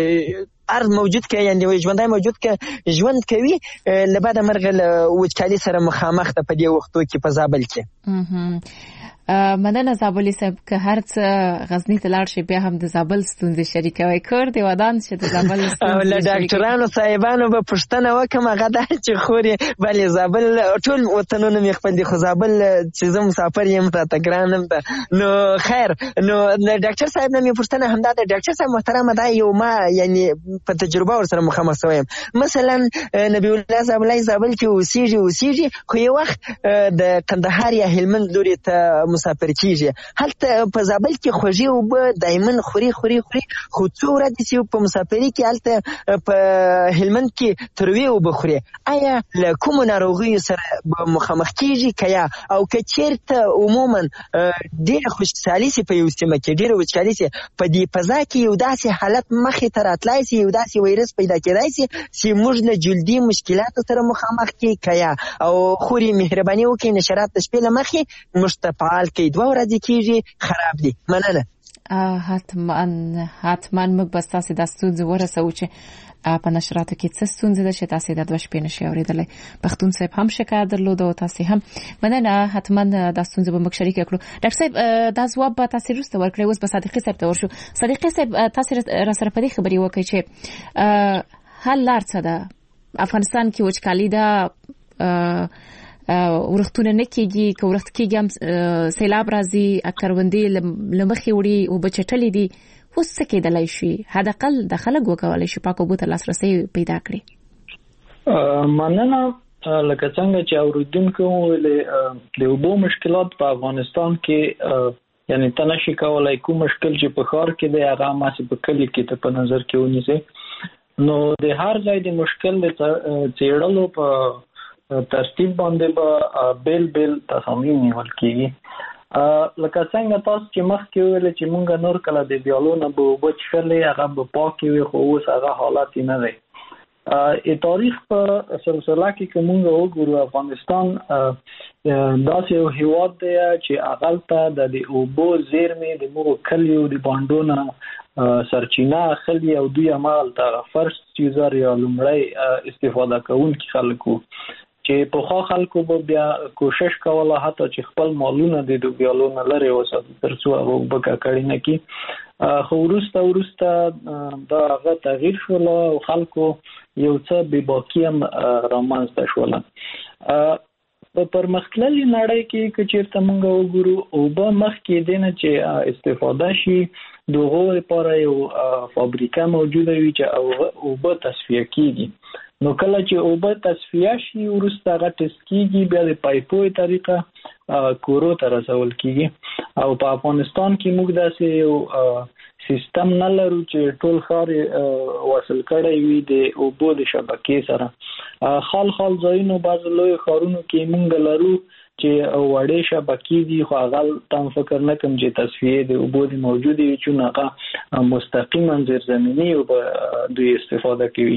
هر موجود که یعنی ژوندی موجود که ژوند کوي له بعد مرغه له وچکالي سره مخامخ ته په دې وختو کې په زابل کې مننه زابلي صاحب که هر څه غزنی ته لاړ شي بیا هم د زابل ستونزې شریکوي کور دی ودان چې د زابل ستونزې او له ډاکټرانو صاحبانو به پوښتنه وکم هغه دا چې خوري بلې زابل ټول وطنونه مې خپل دي خو زابل چې زه مسافر یم راته ګران یم نو خیر نو ډاکټر صاحب نه مې پوښتنه همدا ده ډاکټر صاحب محترمه دا یو ما یعنی په تجربه ورسره مخامخ شوی یم مثلا نبی الله زابلای زابل کې اوسېږي اوسېږي خو یو وخت د کندهار یا هلمند لوري ته مسافر کیږي هلته په زابل کې خوږی او به دایمن خوري خوري خوري خو څو ورځې چې په مسافرۍ کې هلته په هلمند کې تروي او بخوري آیا له کوم ناروغیو سره مخامخ کیږي کیا او که چیرته عموما ډېر خوشحالي سي په یو سیمه کې ډېر وچکالي سي په دې فضا کې یو داسې حالت مخې ته راتلای سي یو داسې وایرس پیدا کېدای سي چې موږ له جلدي مشکلاتو سره مخامخ کې کیا او خوري مهرباني وکړئ نشرات د شپې له مخې موږ ته فعال کړئ دوه ورځې کېږي خراب دي مننه حتما حتما موږ به ستاسې دا ستونزې ورسوو چې په نشراتو کې څه ستونزې ده چې تاسې د دوه شپې نشئ اورېدلی پښتون صاحب هم شکایت درلوده او تاسې هم مننه حتما دا ستونزې به موږ شریکه کړو ډاکټر صاحب دا ځواب به تاسې وروسته ورکړئ اوس به صادقي صاحب ته ورشو صادقي صاحب تاسې را سره په دې خبرې وکړئ چې حل لار څه ده افغانستان کې وچکالي ده ورختونه نه کېږي که ورخت کېږي هم سیلاب راځي کروندې له مخې وړي اوبه چټلې دي اوس څه کېدلی شي حداقل د خلک وکولی شي پاکو اوبو ته لاسرسی پیدا کړي مننه لکه څنګه چې اورېدونکو وویلې د اوبو مشکلات په افغانستان کې یعنی ته نشي کولی کوم مشکل چې په ښار کې دی هغه هماسې په کلي کې ته په نظر کې ونیسئ نو د هر ځای د مشکل د څېړلو په ترتیب باندې به بیل بیل تصامیم نیول کېږي لکه څنګه تاسو چې مخکې وویل چې مونږ نور کله د ویالو نه به اوبه څښلې هغه به پاکې وي خو اوس هغه حالت نه دی ای تاریخ په سلسله کې که مونږ وګورو افغانستان داسې یو هیواد دی چې هغلته د د اوبو زیرمې د مونږ کلیو د بانډو نه سرچینه اخلي او دوی همالته فرست یوزر یا لومړی استفاده کوونکي خلک وو چې پخوا خلکو به بیا کوشش کوله حتی چې خپل مالونه د ویالو نه لرې وساتي تر څو هغه اوبه ککړې نه کړي خو وروسته وروسته دا هغه تغییر شوله او خلکو یو څه بېباکي هم رامنځته شوله په پرمختللې نړۍ کې که چېرته موږ وګورو اوبه مخکې دی نه چې استفاده شي د هغو لپاره یو فابریکه موجوده وي چې اوبه تصفیه کېږي نو کله چې اوبه تصفیه شي وروسته هغه ټسټ کېږي بیا د پایپو طریقه کورو ته رسول کېږي او په افغانستان کې موږ داسې یو سیستم نه لرو چې ټول ښار وصل کړی وي د اوبو د شبکې سره خال خال ځایونو بعضې لویو ښارونو کې موږ لرو چې وړې شبکې دي خو هغه تم فکر نه کوم چې تصفیې د اوبو د موجودې وي چون هغه مستقیما زیرزمیني اوبه دوی استفاده کوي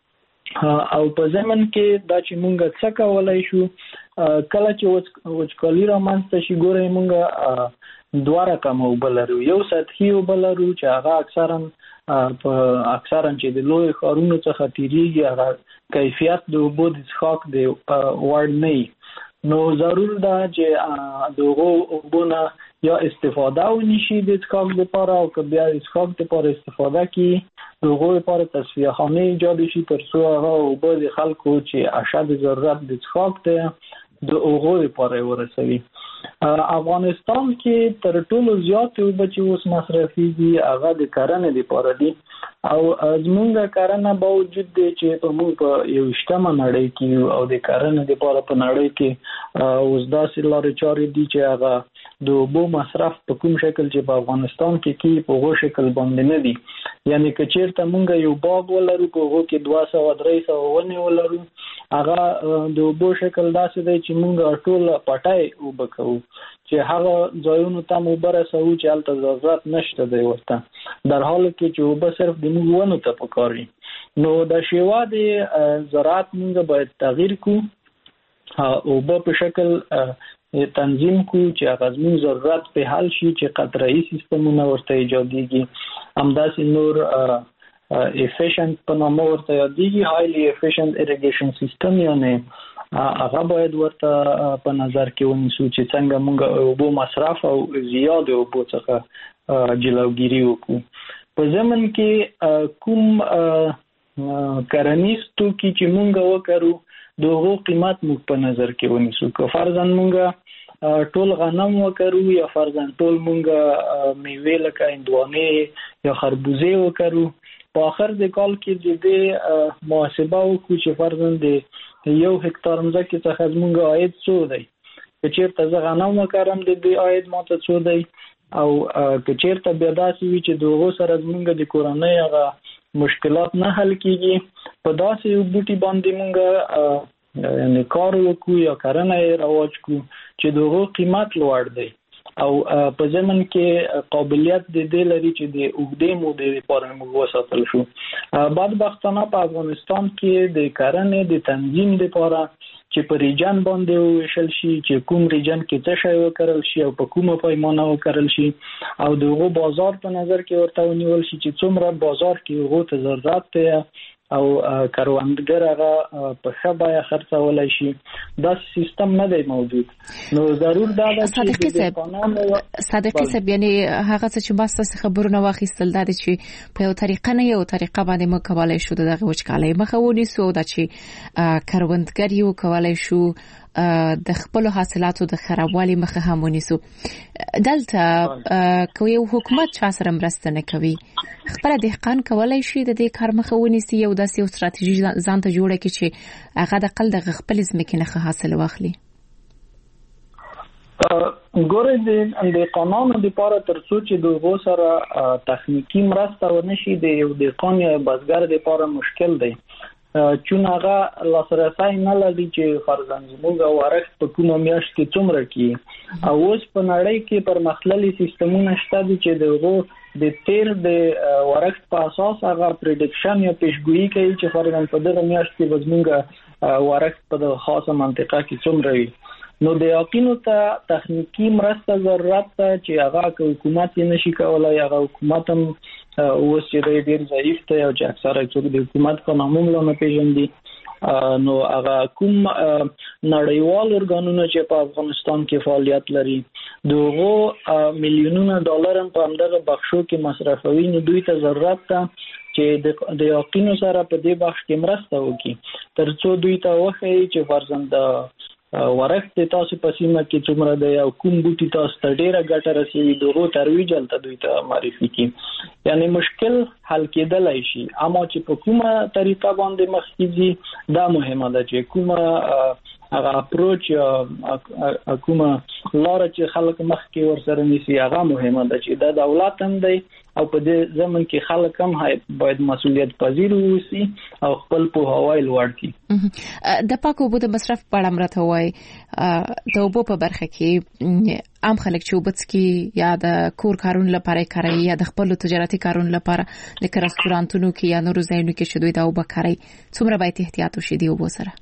او په ضمن کې دا چې مونږ څه کولی شو کله چې وچکالي رامنځته شي ګورئ مونږ دوه رقمه اوبه لرو یو سطحي اوبه لرو چې هغه اکثرا په اکثرا چې د لویو ښارونو څخه تیریږي هغه کیفیت د اوبو د څښاک د وړ نه وي نو ضرور ده چې د هغو اوبو نه یا استفاده ونشي د څښاک لپاره او که بیا د څښاک لپاره استفاده کړي د هغو لپاره تصفیه خانې ایجاد شي تر څو هغه اوبه د خلکو چې اشد ضرورت د څښاک دی د اوغو لپاره ورسوي. افغانستان کې تر ټولو زیات اوبه چې اوس مصرفيږي هغه د کرنې لپاره دي او زمونږ کرنه باوجود دی چې په موږ په یو شتمه نړۍ کې او د کرنې لپاره په نړۍ کې اوس داسې لارې چارې دي چې هغه د اوبو مصرف په کوم شکل چې په افغانستان کې کې په غو شکل باندې نه دي. یعنی که چیرته موږ یو باغ ولرو په غو کې دوه سوه درې سوه ونې ولرو هغه د اوبو شکل داسې دی چې موږ ټول پټای اوبه کوو چې هغه ځایونو ته مو برسوو چې هلته ضرورت نشته دی ورته، در حال کې چې اوبه صرف د موږ ونو ته پکار وي. نو د شیوا د زراعت موږ باید تغییر کړو، اوبه په شکل تنظیم کو چې هغه زموږ ضرورت په حل شي چې قطره‌ای سیستمونه ورته ایجادېږي، همداسې نور efficient په نامه ورته یادېږي highly efficient irrigation system، یعنی هغه باید ورته په نظر کې ونیسو چې څنګه موږ اوبو مصرف او زیاد اوبو څخه جلوګیری وکړو. په ضمن کې کوم کرنیز توکي چې موږ وکړو د هغو قیمت موږ په نظر کې ونیسو. که فرضاً موږ ټول غنم وکړو یا فرضاً ټول موږ میوې لکه هندوانې یا خربوزې وکړو، په آخر د کال کې د دې محاسبه وکړو چې فرضاً د یو هکتار ځمکې څخه زموږ عاید څو دی. که چیرته زه غنم وکړم د دې عاید ماته څو دی، او که چیرته بیا داسې وي چې د هغو سره زموږ د کورنۍ هغه مشکلات نه حل کېږي، په داسې یو بوټي باندې موږ یعنی کار وکړو یا کرنه یې رواج کړو چې د هغو قیمت لوړ دی او په ضمن کې قابلیت د دې لري چې د اوږدې مودې لپاره موږ وساتل شو. بدبختانه په افغانستان کې د کرنې د تنظیم لپاره چې په ریجن باندې وویشل شي چې کوم ریجن کې څه شی وکرل شي او په کومه پیمانه وکرل شي او دغه بازار په نظر کې ورته ونیول شي چې څومره بازار کې هغه ته ضرورت دی او کاروانګر هغه په ښه بیه خرڅولای شي. دا سیستم نه دی موجود. نو ضرور دا ده چې قانون صادقي صاحب یعنی هغه چې بس تاسو خبرونه واخیستل دا چې په یو طریقه نه یو طریقه باندې مو کولای شو دغه وچکالۍ مخه ونیسو، دا چې کاروانګر یو کولای شو د خپل حاصلاتو د خرابوالي مخه هم ونیسو. دلته کوي حکومت چا سره مرسته نه کوي، خپل دهقان کولای شي د دې کار مخه ونیسي، یو داسې یو ستراتیژي ځان ته جوړه کړي چې هغه د قل د خپل ځمکې نه حاصل واخلي. ګورې د قانون لپاره تر څو چې د غو سره تخنیکی مرسته ونشي د یو دهقان یا بزګر لپاره مشکل دی، چون هغه لاسرسی نه لري چې فرضاً زموږ ورښت په کومه میاشت کې څومره کیږي او اوس په نړۍ کې پرمختللي سیستمونه شته دي چې دغه د تیر د ورښت په اساس هغه پریډکشن یا پیشګویي کوي چې فرضاً په دغه میاشت کې زموږ ورښت په دغه خاصه منطقه کې څومره وي. نو د یقینو ته تخنیکی مرسته ضرورت ته چې هغه حکومت یې نشي کولای، هغه حکومت هم اوس چې ډېر ضعیف دی او چې اکثره څوک د حکومت په نامه هم نه پیژني. نو هغه کوم نړیوال ارګانونه چې په افغانستان کې فعالیت لري دغه میلیونونه ډالر هم په همدغه بخشو کې مصرفوي، نو دوی ته ضرورت ده چې د یقینو سره په دې بخش کې مرسته وکړي تر څو دوی ته وښیي چې فرضاً ورښت تاسو په سیمه کې څومره دی او کوم بوټي تاسو ته ډیره ګټه رسوي، دغه ترویج هلته دوی ته معرفي کړي. یعنی مشکل حل کېدلای شي، اما چې په کومه طریقه باندې مخکې ځي دا مهمه ده چې کومه هغه اپروچ یا کومه لار چې خلک مخکې ورسره نیسي هغه مهمه ده چې دا دولت هم دی او په دې زمن کې خلک هم باید مسؤلیت پذیر اوسي او خپل پوهاوی لوړ کړي. د پاکو اوبو د مصرف په اړه مرته وای د اوبو په برخه کې عام خلک چې اوبه څکي یا د کور کارونو لپاره کوي یا د خپل تجارتي کارونو لپاره لکه رستورانتونو کې یا نورو ځایونو کې چې دوی د اوبه کوي څومره باید احتیاط وشي د اوبو سره؟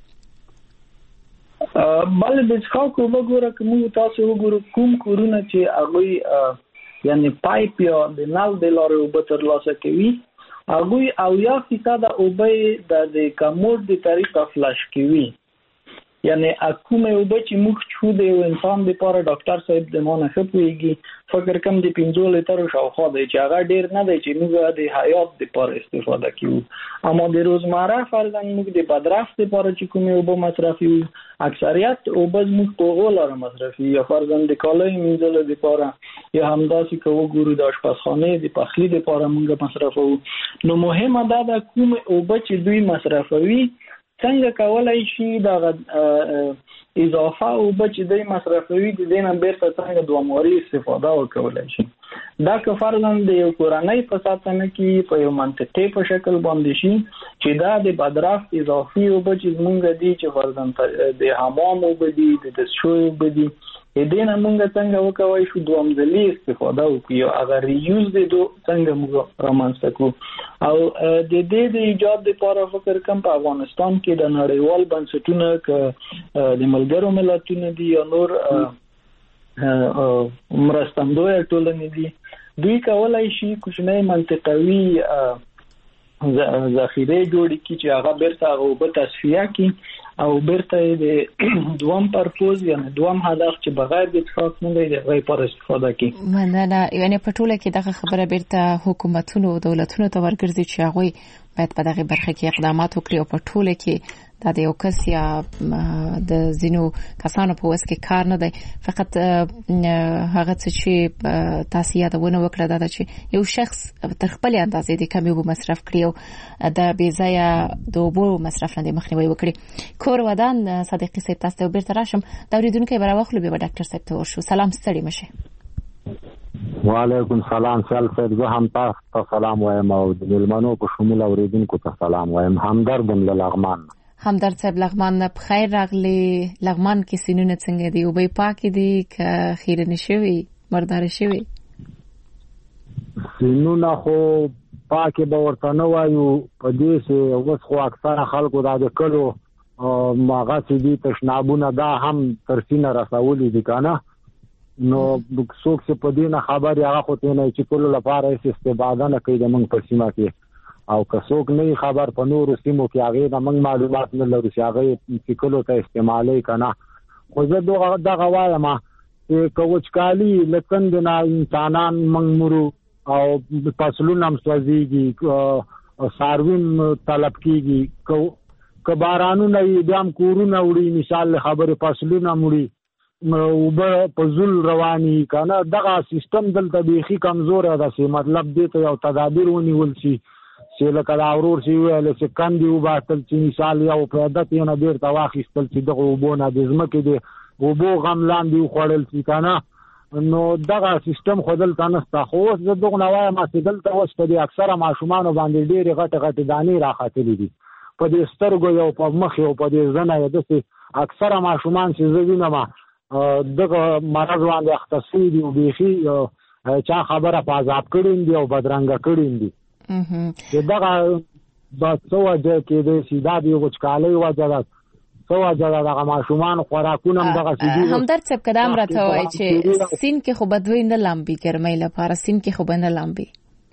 بل د څښاک اوبه ګوره کوم تاسو وګورئ کوم کورونه چې هغه یعنی پایپ یا د نل د لارې اوبه ترلاسه کوي هغه او یا فیصد اوبه د کمود د طریقه فلش کوي. یعنی کومه او بچ مخ چو دی انسان د پاره ډاکټر صاحب د مونږ خپويږي فکر کم دی پنځه لیټر شاوخوا دی چې هغه ډیر نه دی چې موږ د حیات د پاره استفاده کیو اما د روزمره فرضاً موږ د بدرفت د پاره چې کومه او مصرفي اکثریت او بز موږ کوغول مصرفي یا فرضاً د کالای منځل د پاره یا همداسي کوو ګورو د آشپزخانه د پخلی د پاره موږ مصرفو نو مهمه ده د کومه او بچ دوی مصرفوي څنګه کولای شي دا اضافه او بچ د مصرفوي د دینه بیرته څنګه دواموري استفاده وکولای شي دا که فرضاً د یو کورنۍ په ساتنه کې په یو منطقي په شکل باندې شي چې دا د بدرفت اضافي او بچ زمونږ دي چې فرضاً د حمام او بدی د دشوي بدی دینه مونږ څنګه وکوي شو دوامځلي استفاده وکړو او هغه ریوز د دو څنګه موږ رامنځته کو او د دې د ایجاد لپاره فکر کوم په افغانستان کې د نړیوال بنسټونو ک د ملګرو ملتونو دي او نور مرستندوی ټولنې دي دوی کولای شي کوچنۍ منطقوي ذخیره جوړ کی چې هغه بیرته او به تصفیه کی او بیرته د دوام پرپوز یا دوام هدف چې بغیر د اتفاق نه دی غوي پر استفاده کی مننه یعنی په ټوله کې دغه خبره بیرته حکومتونو او دولتونو ته ورګرځي چې هغه باید په دغه برخه کې اقدامات وکړي او په ټوله کې دا د یو کس یا د زینو کسانو په وس کې کار نه دی فقط هغه چې تاسو یادونه وکړه دا چې یو شخص تر خپل اندازې د کمی وب مصرف کړي او د بیځایه د وبو مصرف نه مخنیوي وکړي کور ودان صدیقي صاحب تاسو ته بیرته راشم دا ورېدونکو به راوخلو به ډاکټر صاحب ته ورشو سلام ستړي مشه وعلیکم سلام سال صاحب زه هم تاسو ته سلام وایم او د ملمنو په شمول اوریدونکو ته سلام وایم همدردم له لغمان همدرد صاحب لغمان نه بخیر راغلی لغمان کې سینونه څنګه دی او به پاک دي که خیره نشوي مردار شوي سینونه خو پاک به ورته نه وایو په دې چې اوس خو اکثره خلکو دا د کلو ماغه چې دي تشنابونه دا هم تر سینه رسولي دي کنه نو څوک چې په دې نه خبر هغه خو ته نه چې کولو لپاره استفاده نه کوي د موږ په سیمه کې او که څوک نه خبر په نورو سیمو کې هغه د موږ معلومات نه لري چې هغه فکرو ته استعمالي کنه خو زه دغه دغه وایم چې کوچکالي لکند نه انسانان موږ مرو او فصلونه هم سوځيږي ساروین طلب کیږي که بارانونه بیا هم کورونه وړي مثال خبره فصلونه مړي او په ځل رواني کنه دغه سیستم دلته بيخي کمزور ده چې مطلب دې ته یو تدابیر ونیول شي چې لکه دا ورور شي ویل چې کندي وباتل چې مثال یو پردت یې نه ډیر تا واخیستل چې دغه وبونه د ځمکې دی وبو غم لاندې خوړل چې کنه نو دغه سیستم خودل تنسته خو زه دغه نوای ما چې دلته اوس په دې اکثره ماشومان باندې ډېر غټ غټ دانې راخاتلې دي په دې سترګو یو په مخ یو په دې زنه یې د اکثره ماشومان چې زوینه ما دغه مرض باندې اختصاصي دي او بيخي چا خبره په عذاب کړي دي او بدرنګ کړي دي چې دغه د څوجه کې د سیدا دی وچکالي وجه ده څوجه دغه ماشومان خوراکونه هم دغه سیدي همدرد صاحب قدم راته وای چې سین کې خو بدوي نه لامبي ګرمۍ لپاره سین کې خو نه لامبي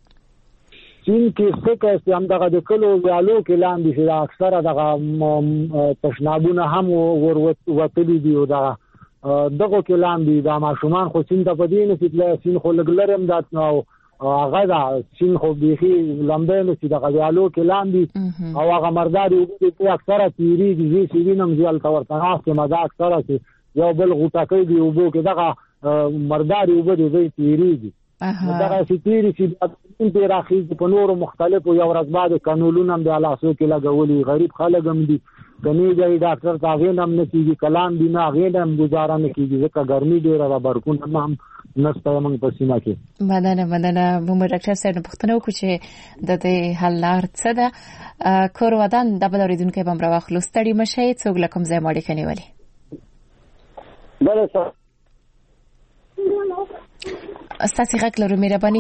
سین کې څه کې هم دغه د کلو ویالو کې لامبي چې اکثره دغه تشنابونه هم وروتلي دي او دغه دغه کې لامبي دا ماشومان خو سین ته بدین چې سین خو لګلرم دات نو هغه دا سین خو بيخي لمبه نو چې د غوالو کې لاندې او هغه مرداري او اکثره تیری دي چې وینم ځل تا ورته راځي مدا اکثره چې یو بل غوټه کوي او بو کې دغه مرداري او به دي تیری دي دغه چې تیری چې د راخي په نورو مختلفو یو ورځ بعد قانونونه د علاسو کې لګولي غریب خلک هم دي کني ځای ډاکټر تاغه نام نه کیږي کلام بنا غیر هم گزاره نه کیږي ځکه ګرمي ډیره را برکون هم نسته موږ په سیمه کې بدنه بدنه موږ ډاکټر صاحب پوښتنه وکړو چې د دې حل لار څه ده کور ودان د بدوریدونکو بم راوخلو ستړي مشه څوک لکم ځای ماړي کني ولي بله سر استاسي غک لرو مهرباني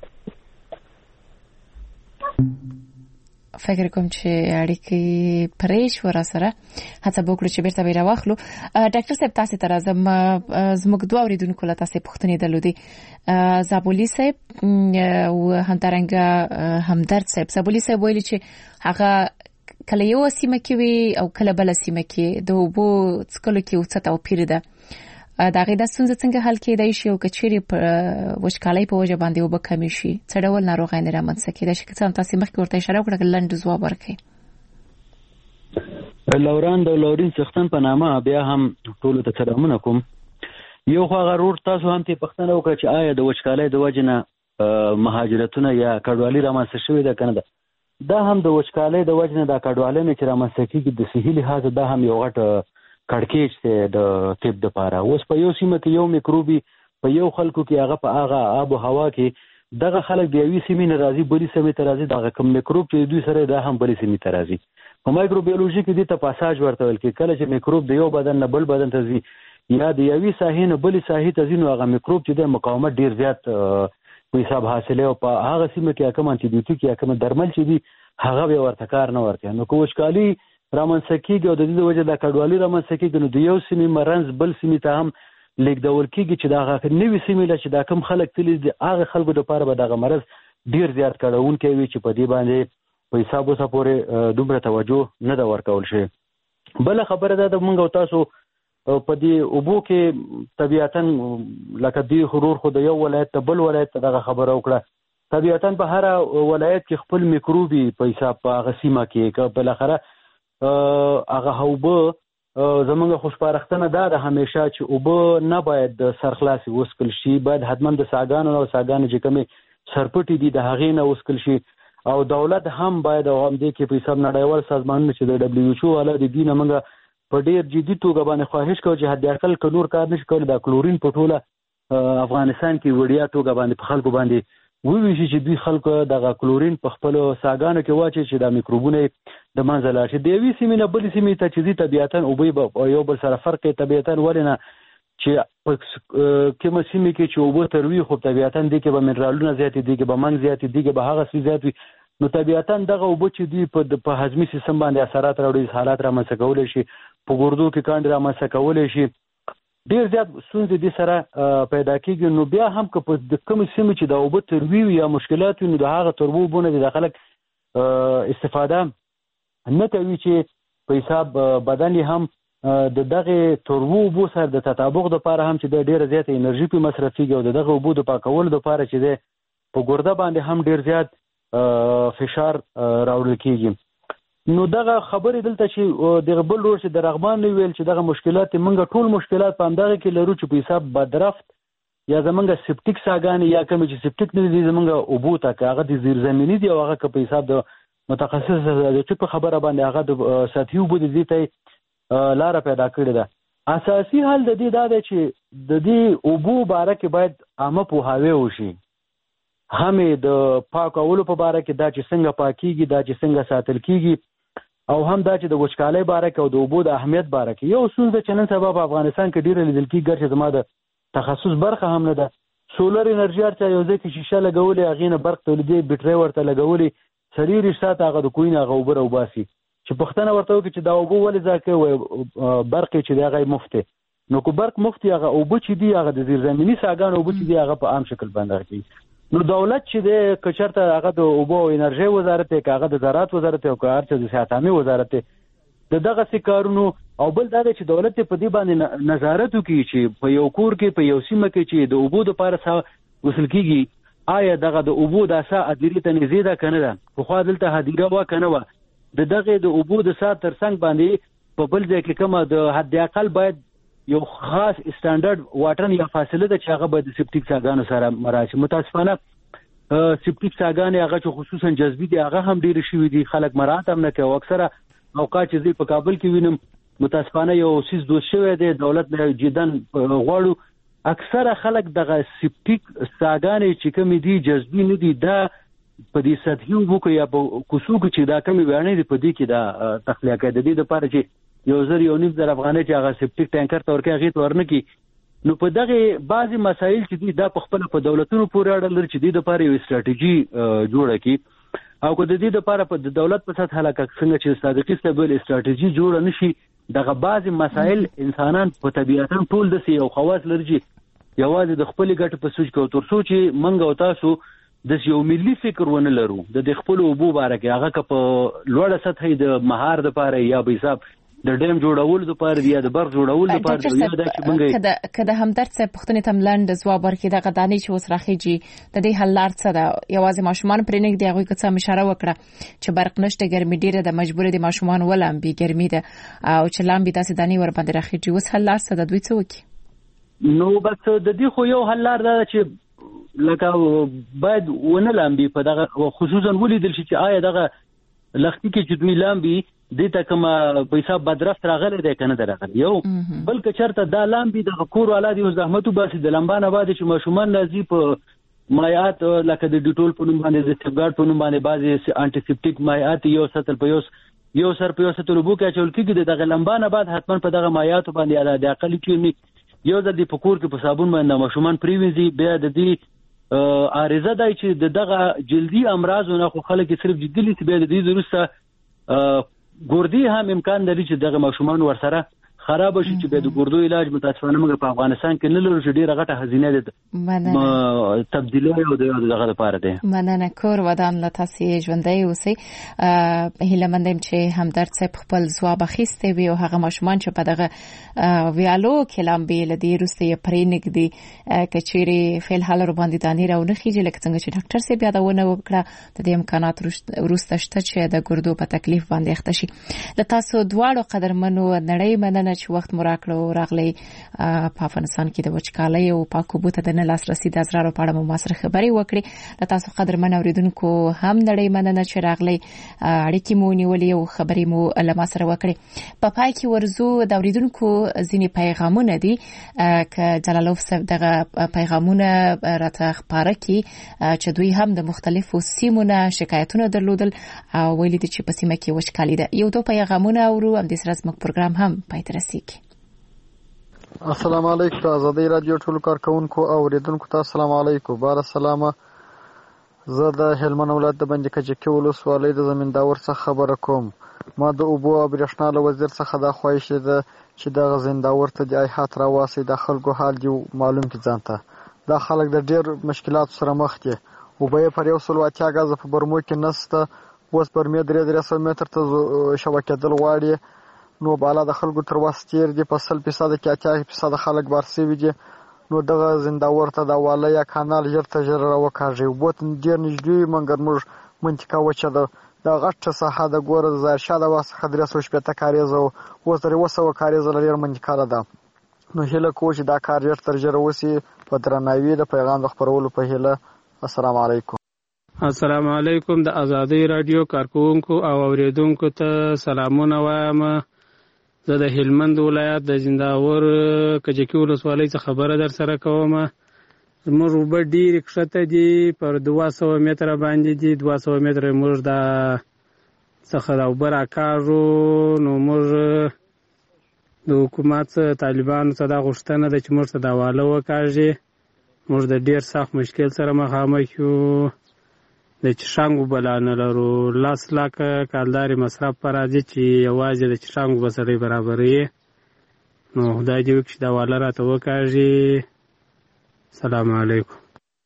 فکر کوم چې اړیکې پرېش ور سره هڅه وکړو چې بیرته بیره واخلو ډاکټر صاحب تاسو ته راځم زموږ دوه اوریدونکو له تاسو پوښتنې درلودي زابولي صاحب او همدارنګه همدرد صاحب زابولي صاحب ویلي چې هغه کله یو سیمه کې وي او کله بل سیمه کې د اوبو څکلو کې څه توپیر ده دا غي د ستونزې څنګه حل کېدای شي او کچېري په وشکالۍ په وجه باندې وب کمی شي څه ډول ناروغۍ رامنځته کېدای شي که څه تاسو مخکې ورته اشاره وکړه لنډ ځواب ورکړئ لوران د لورین سختن په نامه بیا هم ټول ته سلامونه کوم یو خو غرور تاسو هم ته پښتنه وکړه چې آیا د وچکالۍ د وجنه مهاجرتونه یا کډوالي رامنځته شوې ده کنه دا هم د وچکالۍ د وجنه د کډوالۍ نه چې رامنځته کیږي د صحي لحاظ دا هم یو غټ کړکېچ دی د طب د پاره اوس په یو سیمه کې یو میکروبي په یو خلکو کې هغه په هغه آب او هوا کې دغه خلک د یوې سیمې نه راځي بلې سیمې ته راځي دغه کوم میکروب چې دوی سره دا هم بلې سیمې ته راځي په مایکروبیولوژي کې د پاساج ورته ویل کې کله چې میکروب د یو بدن نه بل بدن ته ځي یا د یوې ساحې نه بلې ساحې ته ځي نو هغه میکروب چې د مقاومت ډیر زیات په حساب حاصله او په هغه سیمه کې کوم انټي بیوټیک یا کوم درمل چې دي هغه به ورته کار نه ورته نو کوچکالي رامنځته کیږي او د دې وجه د کډوالي رامنځته کیږي نو د یو سیمې مرنځ بل سیمې ته هم لیکدول کیږي چې دا هغه نوې سیمې له چې دا کم خلک تللی دي هغه خلکو لپاره به دغه مرض ډیر زیات کړهون کوي چې په دې باندې په حساب اوسه پورې دومره توجه نه دا ورکول شي بل خبره ده د مونږ او تاسو په دې اوبو کې طبيعتاً لکه دی حضور خو د یو ولایت ته بل ولایت ته دغه خبره وکړه طبيعتاً په هر ولایت کې خپل میکروبي په حساب په هغه سیمه کې که بل اخره هغه اوبه زمونږ خوشپارښتنه دا ده همیشه چې اوبه نه باید د سرخلاصي وسکل شي باید حتما د ساګانو او ساګانو چې کومې سرپټي دي د هغې نه وسکل شي او دولت هم باید او هم دې کې په حساب نړیوال سازمانونه چې د دبليو ایچ او والا د دې نه موږ په ډیر جدي توګه باندې خواهش کوو چې حد اقل که نور کار نشي کولی د کلورین په ټوله افغانستان کې وړیا توګه باندې په خلکو باندې وویشي چې دوی خلکو دغه کلورین په خپلو ساګانو کې واچي چې د میکروبونه د منځه لاړ شي د یوې سیمې نه بلې سیمې ته چې ځي طبیعتاً اوبه به یو بل سره فرق کوي طبیعتاً ولې نه چې په کومه سیمې کې چې اوبه تر وي خو طبیعتاً دې کې به منرالونه زیات دي دې کې به منګ زیات دي دې کې به هغه څه زیات وي نو طبيعتاً دغه اوبه چې دی په په هضمي سیستم باندې اثرات راوړي حالات رامنځته کولای شي په ګردو کې کاندي رامنځته کولای شي ډیر زیات ستونزې دې سره پیدا کیږي نو بیا هم که په د کوم سیمه چې د اوبه تروي یا مشکلات نو د هغه تربو بونه د خلک استفاده نه کوي چې په حساب بدن هم د دغه تربو بو سره د تطابق لپاره هم چې د ډیر زیات انرژي په مصرف کیږي او دغه اوبو د پاکولو لپاره چې د په ګرده باندې هم ډیر زیات فشار راوړل کیږي نو دغه خبرې دلته چې دغه بل ورور چې د رغبان ویل چې دغه مشکلات منګه ټول مشکلات په همدغه کې لرو چې په حساب بدرفت یا زمونږ سپټیک ساګانې یا کوم چې سپټیک نه دي زمونږ اوبو ته هغه د زیر زمینی دی او هغه په حساب د متخصص د ټیپ خبره باندې هغه د سطحي اوبو د دې ته لار پیدا کړې ده اساسي حل د دې دا دی چې د دې اوبو باره کې باید عامه پوهاوی وشي همې د پاکولو په باره کې دا چې څنګه پاکیږي دا چې څنګه ساتل کیږي او هم دا چې د وچکالۍ باره کې او د اوبو د اهمیت باره کې یو ستونزه چې نن سبا په افغانستان کې ډیره لیدل کیږي ګرځي زما د تخصص برخه هم نه ده سولر انرژي ارچا یو ځکه شیشه لګولې هغې نه برق تولیدي بیټرۍ ورته لګولې څلېرویشت ساعته هغه د کوی نه هغه اوبه راوباسي چې پوښتنه ورته وکړي چې دا اوبه ولې ځای کوي برق چې دی هغه مفت دی نو که برق مفت دی هغه اوبه چې دي هغه د زیرزمیني ساګانو اوبه چې دي هغه په عام شکل باندې راکوي نو دولت چې د کچرته هغه د اوبو او انرژي وزارت کې هغه د زراعت وزارت او کار چې د صحت عامه وزارت د دغه سکارونو او بل دا چې دولت په دې باندې نظارت وکړي چې په یو کور کې په یو سیمه کې چې د اوبو د پاره وصل کیږي آیا دغه د اوبو د اسا ادلې ته نزيده کنه ده خو خو دلته هدیره وا کنه و د دغه د اوبو د سات تر څنګ باندې په بل ځای کې کومه د حد اقل باید یو خاص سټانډرډ واټر یا فاصله د چاغه به د سپټیک ساګانو سره مراشي متاسفانه سپټیک ساګانې هغه چې خصوصا جذبي دي هغه هم ډیر شوي دي خلک مراعات هم نه کوي اکثره اوقات چې په کابل کې وینم متاسفانه یو سیس دوه شوی دی دولت له جدن غواړو اکثره خلک دغه سپټیک ساګانې چې کوم دي جذبي نه دي دا په دې سطحي وګو یا په کوڅو کې چې دا کوم بیانې دي په دې کې دا تخلیه کوي د دې لپاره چې یو زر یو نیم زر افغانۍ چې هغه سپټیک ټانکر ته ورکوي هغې ته ورنکړي نو په دغه بعضې مسایل چې دي دا په خپله په دولتونو پورې اړه لري چې دې دپاره یو استراتیژي جوړه کړي او که د دې دپاره په د دولت په سطحه لکه څنګه چې صادقي صاحب استراتیژي جوړه نه شي دغه بعضې مسایل انسانان په طبیعتا ټول داسې یو خواص لري چې یوازې د خپلې ګټې په سوچ کې تر څو چې موږ او تاسو د یو ملي فکر ونه لرو د خپل اوبو باره کې هغه که په لوړه سطح د مهار د پاره یا به حساب د ډیم جوړول د پاره یا د برق جوړول د پاره یا د چې موږ کده کده همدرد څه پښتنې تم لاند ځواب ورکړي د غدانې چې وسرخیږي د دې حل لار څه ده یوازې ماشومان پرې نه دی هغه څه اشاره وکړه چې برق نشته ګرمي ډیره د مجبور دي ماشومان ولم بي ګرمي ده او چې لام بي داسې دانی ور باندې راخیږي وس حل لار څه ده دوی څه وکړي نو بس د دې خو یو حل لار ده چې لکه باید ونه لام بي په دغه خصوصا ولیدل شي چې آیا دغه لختي کې چې دوی لام بي دې ته کوم په حساب بدرفت راغلی دی کنه راغلی یو بلکې چرته دا لامبي د کور والا دی زحمت وباسي د لمبانه باندې چې ماشومان لازم په مایات لکه د ډیټول په نوم باندې د سیفګارد په نوم باندې بعضي انټي سیپټیک مایات یو ساتل په یو یو سر په یو ساتل بو کې چول کېږي دغه لمبانه بعد حتمان په دغه مایات باندې د اقل کې یو ځل د پکور کې په صابون باندې ماشومان پریويزي بیا د دې عارضه دی چې دغه جلدي امراضونه خو خلک صرف جدي لیدي بیا د دې ضرورت ګوردی هم امکان لري چې دغه ماشومان ورسره خراب شي چې به د ګردو علاج متاسفانه موږ په افغانستان کې نه لرو چې ډیره غټه خزینه ده تبدیلی او دغه لپاره ده. مننه کور ودان له تاسو ژوندۍ اوسئ. هیله مندم چې همدرد صاحب خپل ځواب اخیسته وي او هغه ماشومان چې په دغه ویالو کلام به لدی روسي پرېنګ دي کچيري فعل حال ور باندې دانی راونه خيږي لکه څنګه چې ډاکټر صاحب یادونه وکړه د دې امکانات روسته شته چې د ګردو په تکلیف باندې اخته شي. له تاسو دواړو قدرمنو نړۍ مننه چې وخت مو راکړو راغلی په افغانستان کې د وچکالۍ او پاکوبو ته د نه لاسرسي د ازرارو په اړه مو ما سره خبرې وکړې. له تاسو قدرمن اوریدونکو هم نړۍ مننه چې راغلی اړیکې مو نیولې او خبرې مو له ما سره وکړې. په پای کې ورزو د اوریدونکو ځینې پیغامونه دي ک جلالوف صاحب دغه پیغامونه راته خبره کړي چې دوی هم د مختلفو سیمونو شکایتونه درلودل او ویلي دي چې په سیمه کې وچکالي ده. یو دوه پیغامونه اورو هم د سره زموږ پروګرام هم پای ته رسیږي. السلام علیکم آزادی رادیو ټول کارکونکو او اوریدونکو ته السلام علیکم. بار سلامه. زه د هلمند ولایت د بندي کچکي ولسوالۍ د زمینداور څخه خبره کوم. ما د اوبو او برېښنا له وزیر څخه دا خواهش ده چې د زمینداور ته د ایحات راواسي د خلکو حال دی معلوم کی ځانته. دا خلک د ډیر مشکلات سره مخ دي. اوبه پر یو سل واتیا غاز په برمو کې نسته. اوس پر مې درې درې سو متر ته شبکه دل غواړي. نو بالا د خلکو تر وستیر دي په سل فیصد کې اتیا فیصد خلک بارسي دي. نو دغه زنداور ته د واله یا کانال ژر ته ژر راوکاږي. بوت ډیر نږدې منګر موږ منطقه وچه ده. د غټه ساحه د ګور زار شاده واسه درې سو شپږ کاریزه او درې وسو کاریزه لري منطقه ده. نو هله کوچ دا کار ژر تر ژر وسی په درناوي د پیغام د خبرولو په هله. السلام علیکم. السلام علیکم. د آزادی رادیو کارکونکو او اوریدونکو ته سلامونه وایم. زه د هلمند ولایت د زنداور کجکی ولسوالۍ څخه خبره در سره کوم. زموږ اوبه ډېرې کښته دي پر دوه سوه متره باندې دي. دوه سوه متره موږ د څخه د اوبه راکاږو. نو موږ د حکومت طالبانو ته دا غوښتنه ده چې موږ ته دا واله وکاږي. موږ د ډېر سخت مشکل سره مخامخ یو. د چشانګو بلا نه لرو. لاس لاکه کالداري مصرف پر راځي چې یوازې د چشانګو بسړی برابرې. نو خدای دې وکړي دا واله راته وکاږي. السلام علیکم.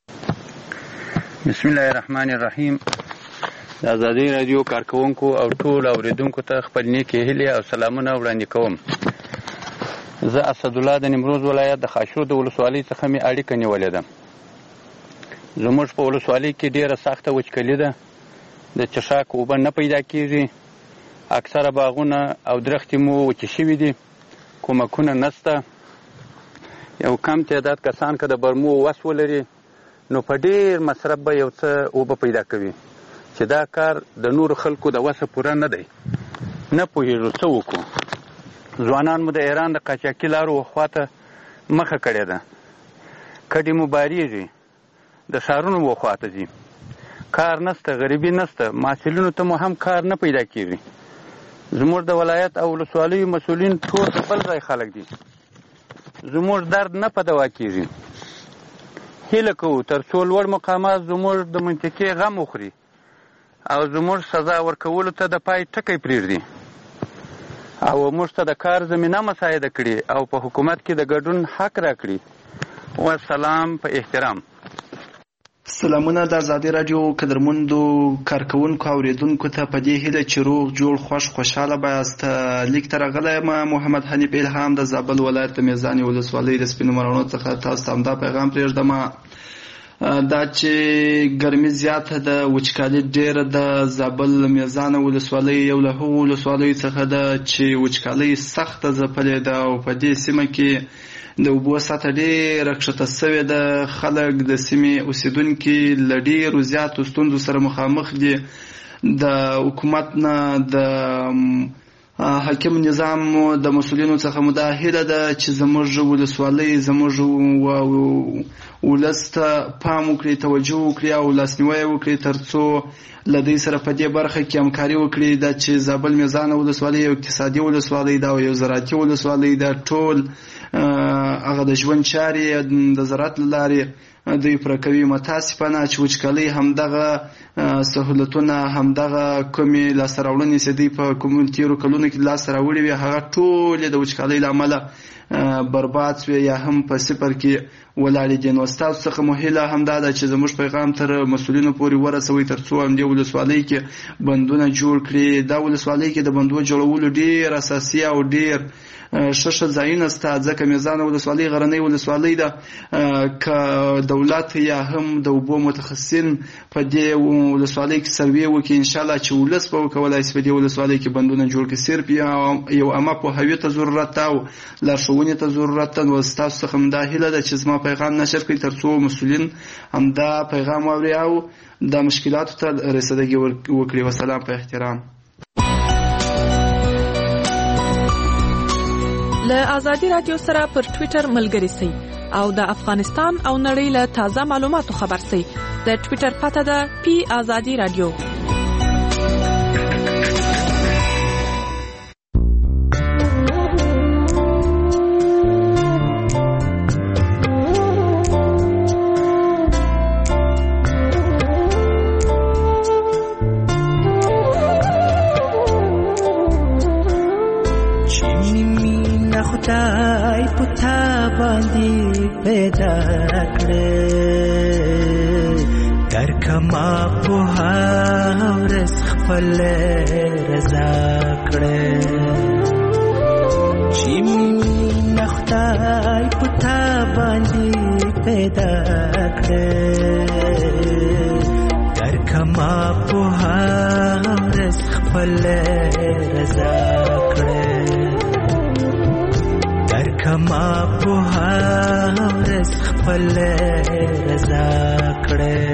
بسم الله الرحمن الرحیم. د آزادی رادیو کارکونکو او ټول اوریدونکو ته خپل نیکې هیلې او سلامونه وړاندې کوم. زه اسدالله د نیمروز ولایت د خاشرود ولسوالۍ څخه مې اړیکه نیولې ده. زموږ په ولسوالۍ کې ډیره سخته وچکالي ده. د چشاک اوبه نه پیدا کیږي. اکثره باغونه او درختې مو وچې شوي دي. کومکونه نسته. یو کم تعداد کسان که د برمو وس ولري نو په ډیر مصرف به یو څه اوبه پیدا کوي چې دا کار د نورو خلکو د وسه پوره نه دی. نه پوهېږو څه وکړو. ځوانان مو د ایران د قاچاقي لارو خواته مخه کړې ده. کډې مو باریږي. د ښارونو وخواته ځي. کار نسته. غریبي نسته. محصلینو ته مو هم کار نه پیدا کیږي. زموږ د ولایت او ولسوالیو مسؤلین ټول د بل ځای خلک دي. زموږ درد نه په دوا کیږي. هیله کوو تر څو لوړ مقامات زموږ د منطقې غم وخوري او زموږ سزا ورکولو ته د پای ټکی پرېږدي او موږ ته د کار زمینه مساعده کړي او په حکومت کې د ګډون حق راکړي. والسلام په احترام. سلامونه د ازادي رادیو قدرمندو کارکونکو اوریدونکو ته په دې هیله چې روغ جوړ خوش خوشاله بایاست. لیک تر غلې ما محمد حنیف الهام د زابل ولایت میزان ولسوالۍ د سپینو مرونو څخه تاسو ته دا پیغام پرېږدم دا چې ګرمي زیاته ده، وچکالي ډېره ده. زابل میزان ولسوالۍ یو له هغو ولسوالیو څخه ده چې وچکالۍ سخته ځپلې ده او په دې سیمه کې د اوبو سطحه ډېره کښته سوې ده. خلک د سیمې اوسېدونکي له ډېرو زیاتو ستونزو سره مخامخ دي. د حکومت نه د حاکم نظام د مسؤلینو څخه مو دا هیله ده چې زموږ ولسوالۍ زموږ ولس ته پام وکړي، توجه وکړي او لاسنیوی وکړي تر څو له دوی سره په دې برخه کې همکاري وکړي. دا چې زابل میزان ولسوالۍ یو اقتصادي ولسوالۍ ده او یو زراعتي ولسوالۍ ده. ټول هغه د ژوند چارې د زراعت له لارې دوی پوره کوي. متاسفانه چې وچکالۍ همدغه سهولتونه همدغه کومې لاسته راوړنې چې دوی په کومو تېرو کلونو کې لاسته راوړي وي هغه ټولې د وچکالۍ له امله برباد شوې یا هم په صفر کې ولاړې دي. نو ستاسو څخه مو هیله همدا ده چې زموږ پیغام تر مسؤلینو پورې ورسوئ تر څو همدې ولسوالۍ کې بندونه جوړ کړي. دا ولسوالۍ کې د بندونو جوړولو ډېر اساسي او ډېر ښه ښه ځایونه شته، ځکه میزان ولسوالۍ غرنۍ ولسوالۍ ده. که دولت یا هم د اوبو متخصصین په دې ولسوالۍ کې سروې وکړي انشاءالله چې ولس به وکولای شي په دې ولسوالۍ کې بندونه جوړ کړي. صرف یو عامه پوهاوي ته ضرورت ده او لارښوونې ته ضرورت ده. نو ستاسو څخه همدا هیله ده چې زما پیغام نشر کړئ تر څو مسؤلین همدا پیغام واوري او د مشکلاتو ته رسیدګي وکړي. وسلام په احترام. له ازادي رادیو سره پر ټوئیټر ملګري سئ او د افغانستان او نړۍ له تازه معلوماتو خبر سئ. د ټوئیټر پته ده پی ازادي رادیو. خدای پتا باندې پیدا کړې در کما په ورځ خپل رضا کړې چې مين خدای پتا باندې پیدا کړې در کما په ورځ خپل رضا کړې کما په ورځ خپل رضا کړې.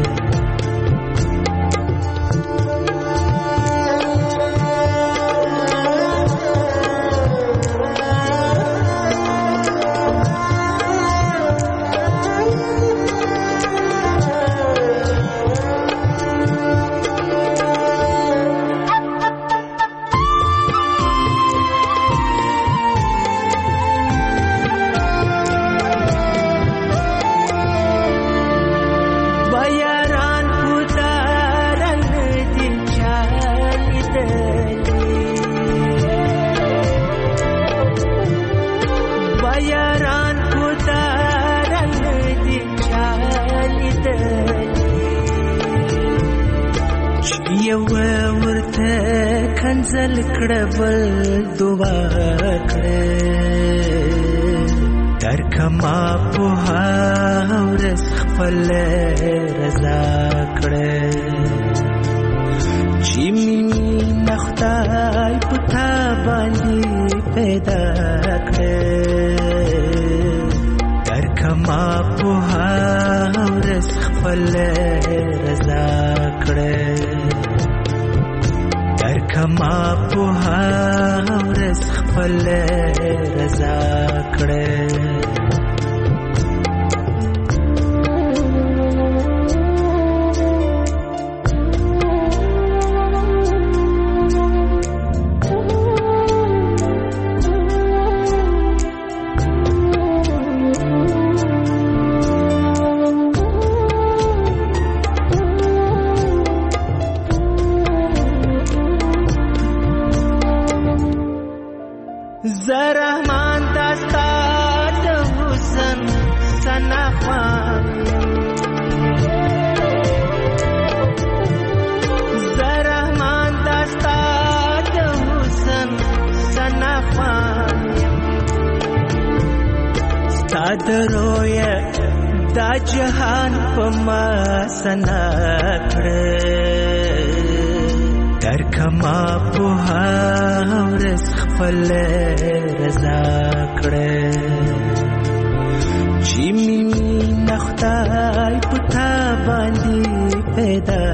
کنزل کړبل دعا کړې در کما په ورځ خپل رضا کړې چې مين خدای پتا باندې پیدا کړې در کما په ورځ خپل رضا کړې کما په ورځ خپل رضا کړې. زرحمان داستا د حسن سنا خوان خوان ستا د رویه دا جهان په ما سنا کړه درکما پوها ورس خپل رضا کړه چې مینه خدای پتا باندې پیدا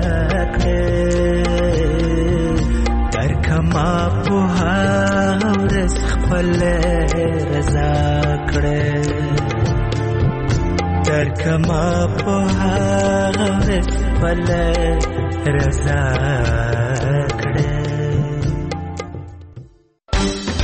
کړه درکما پوها ورس خپل رضا کړه درکما پوها ورس خپل رضا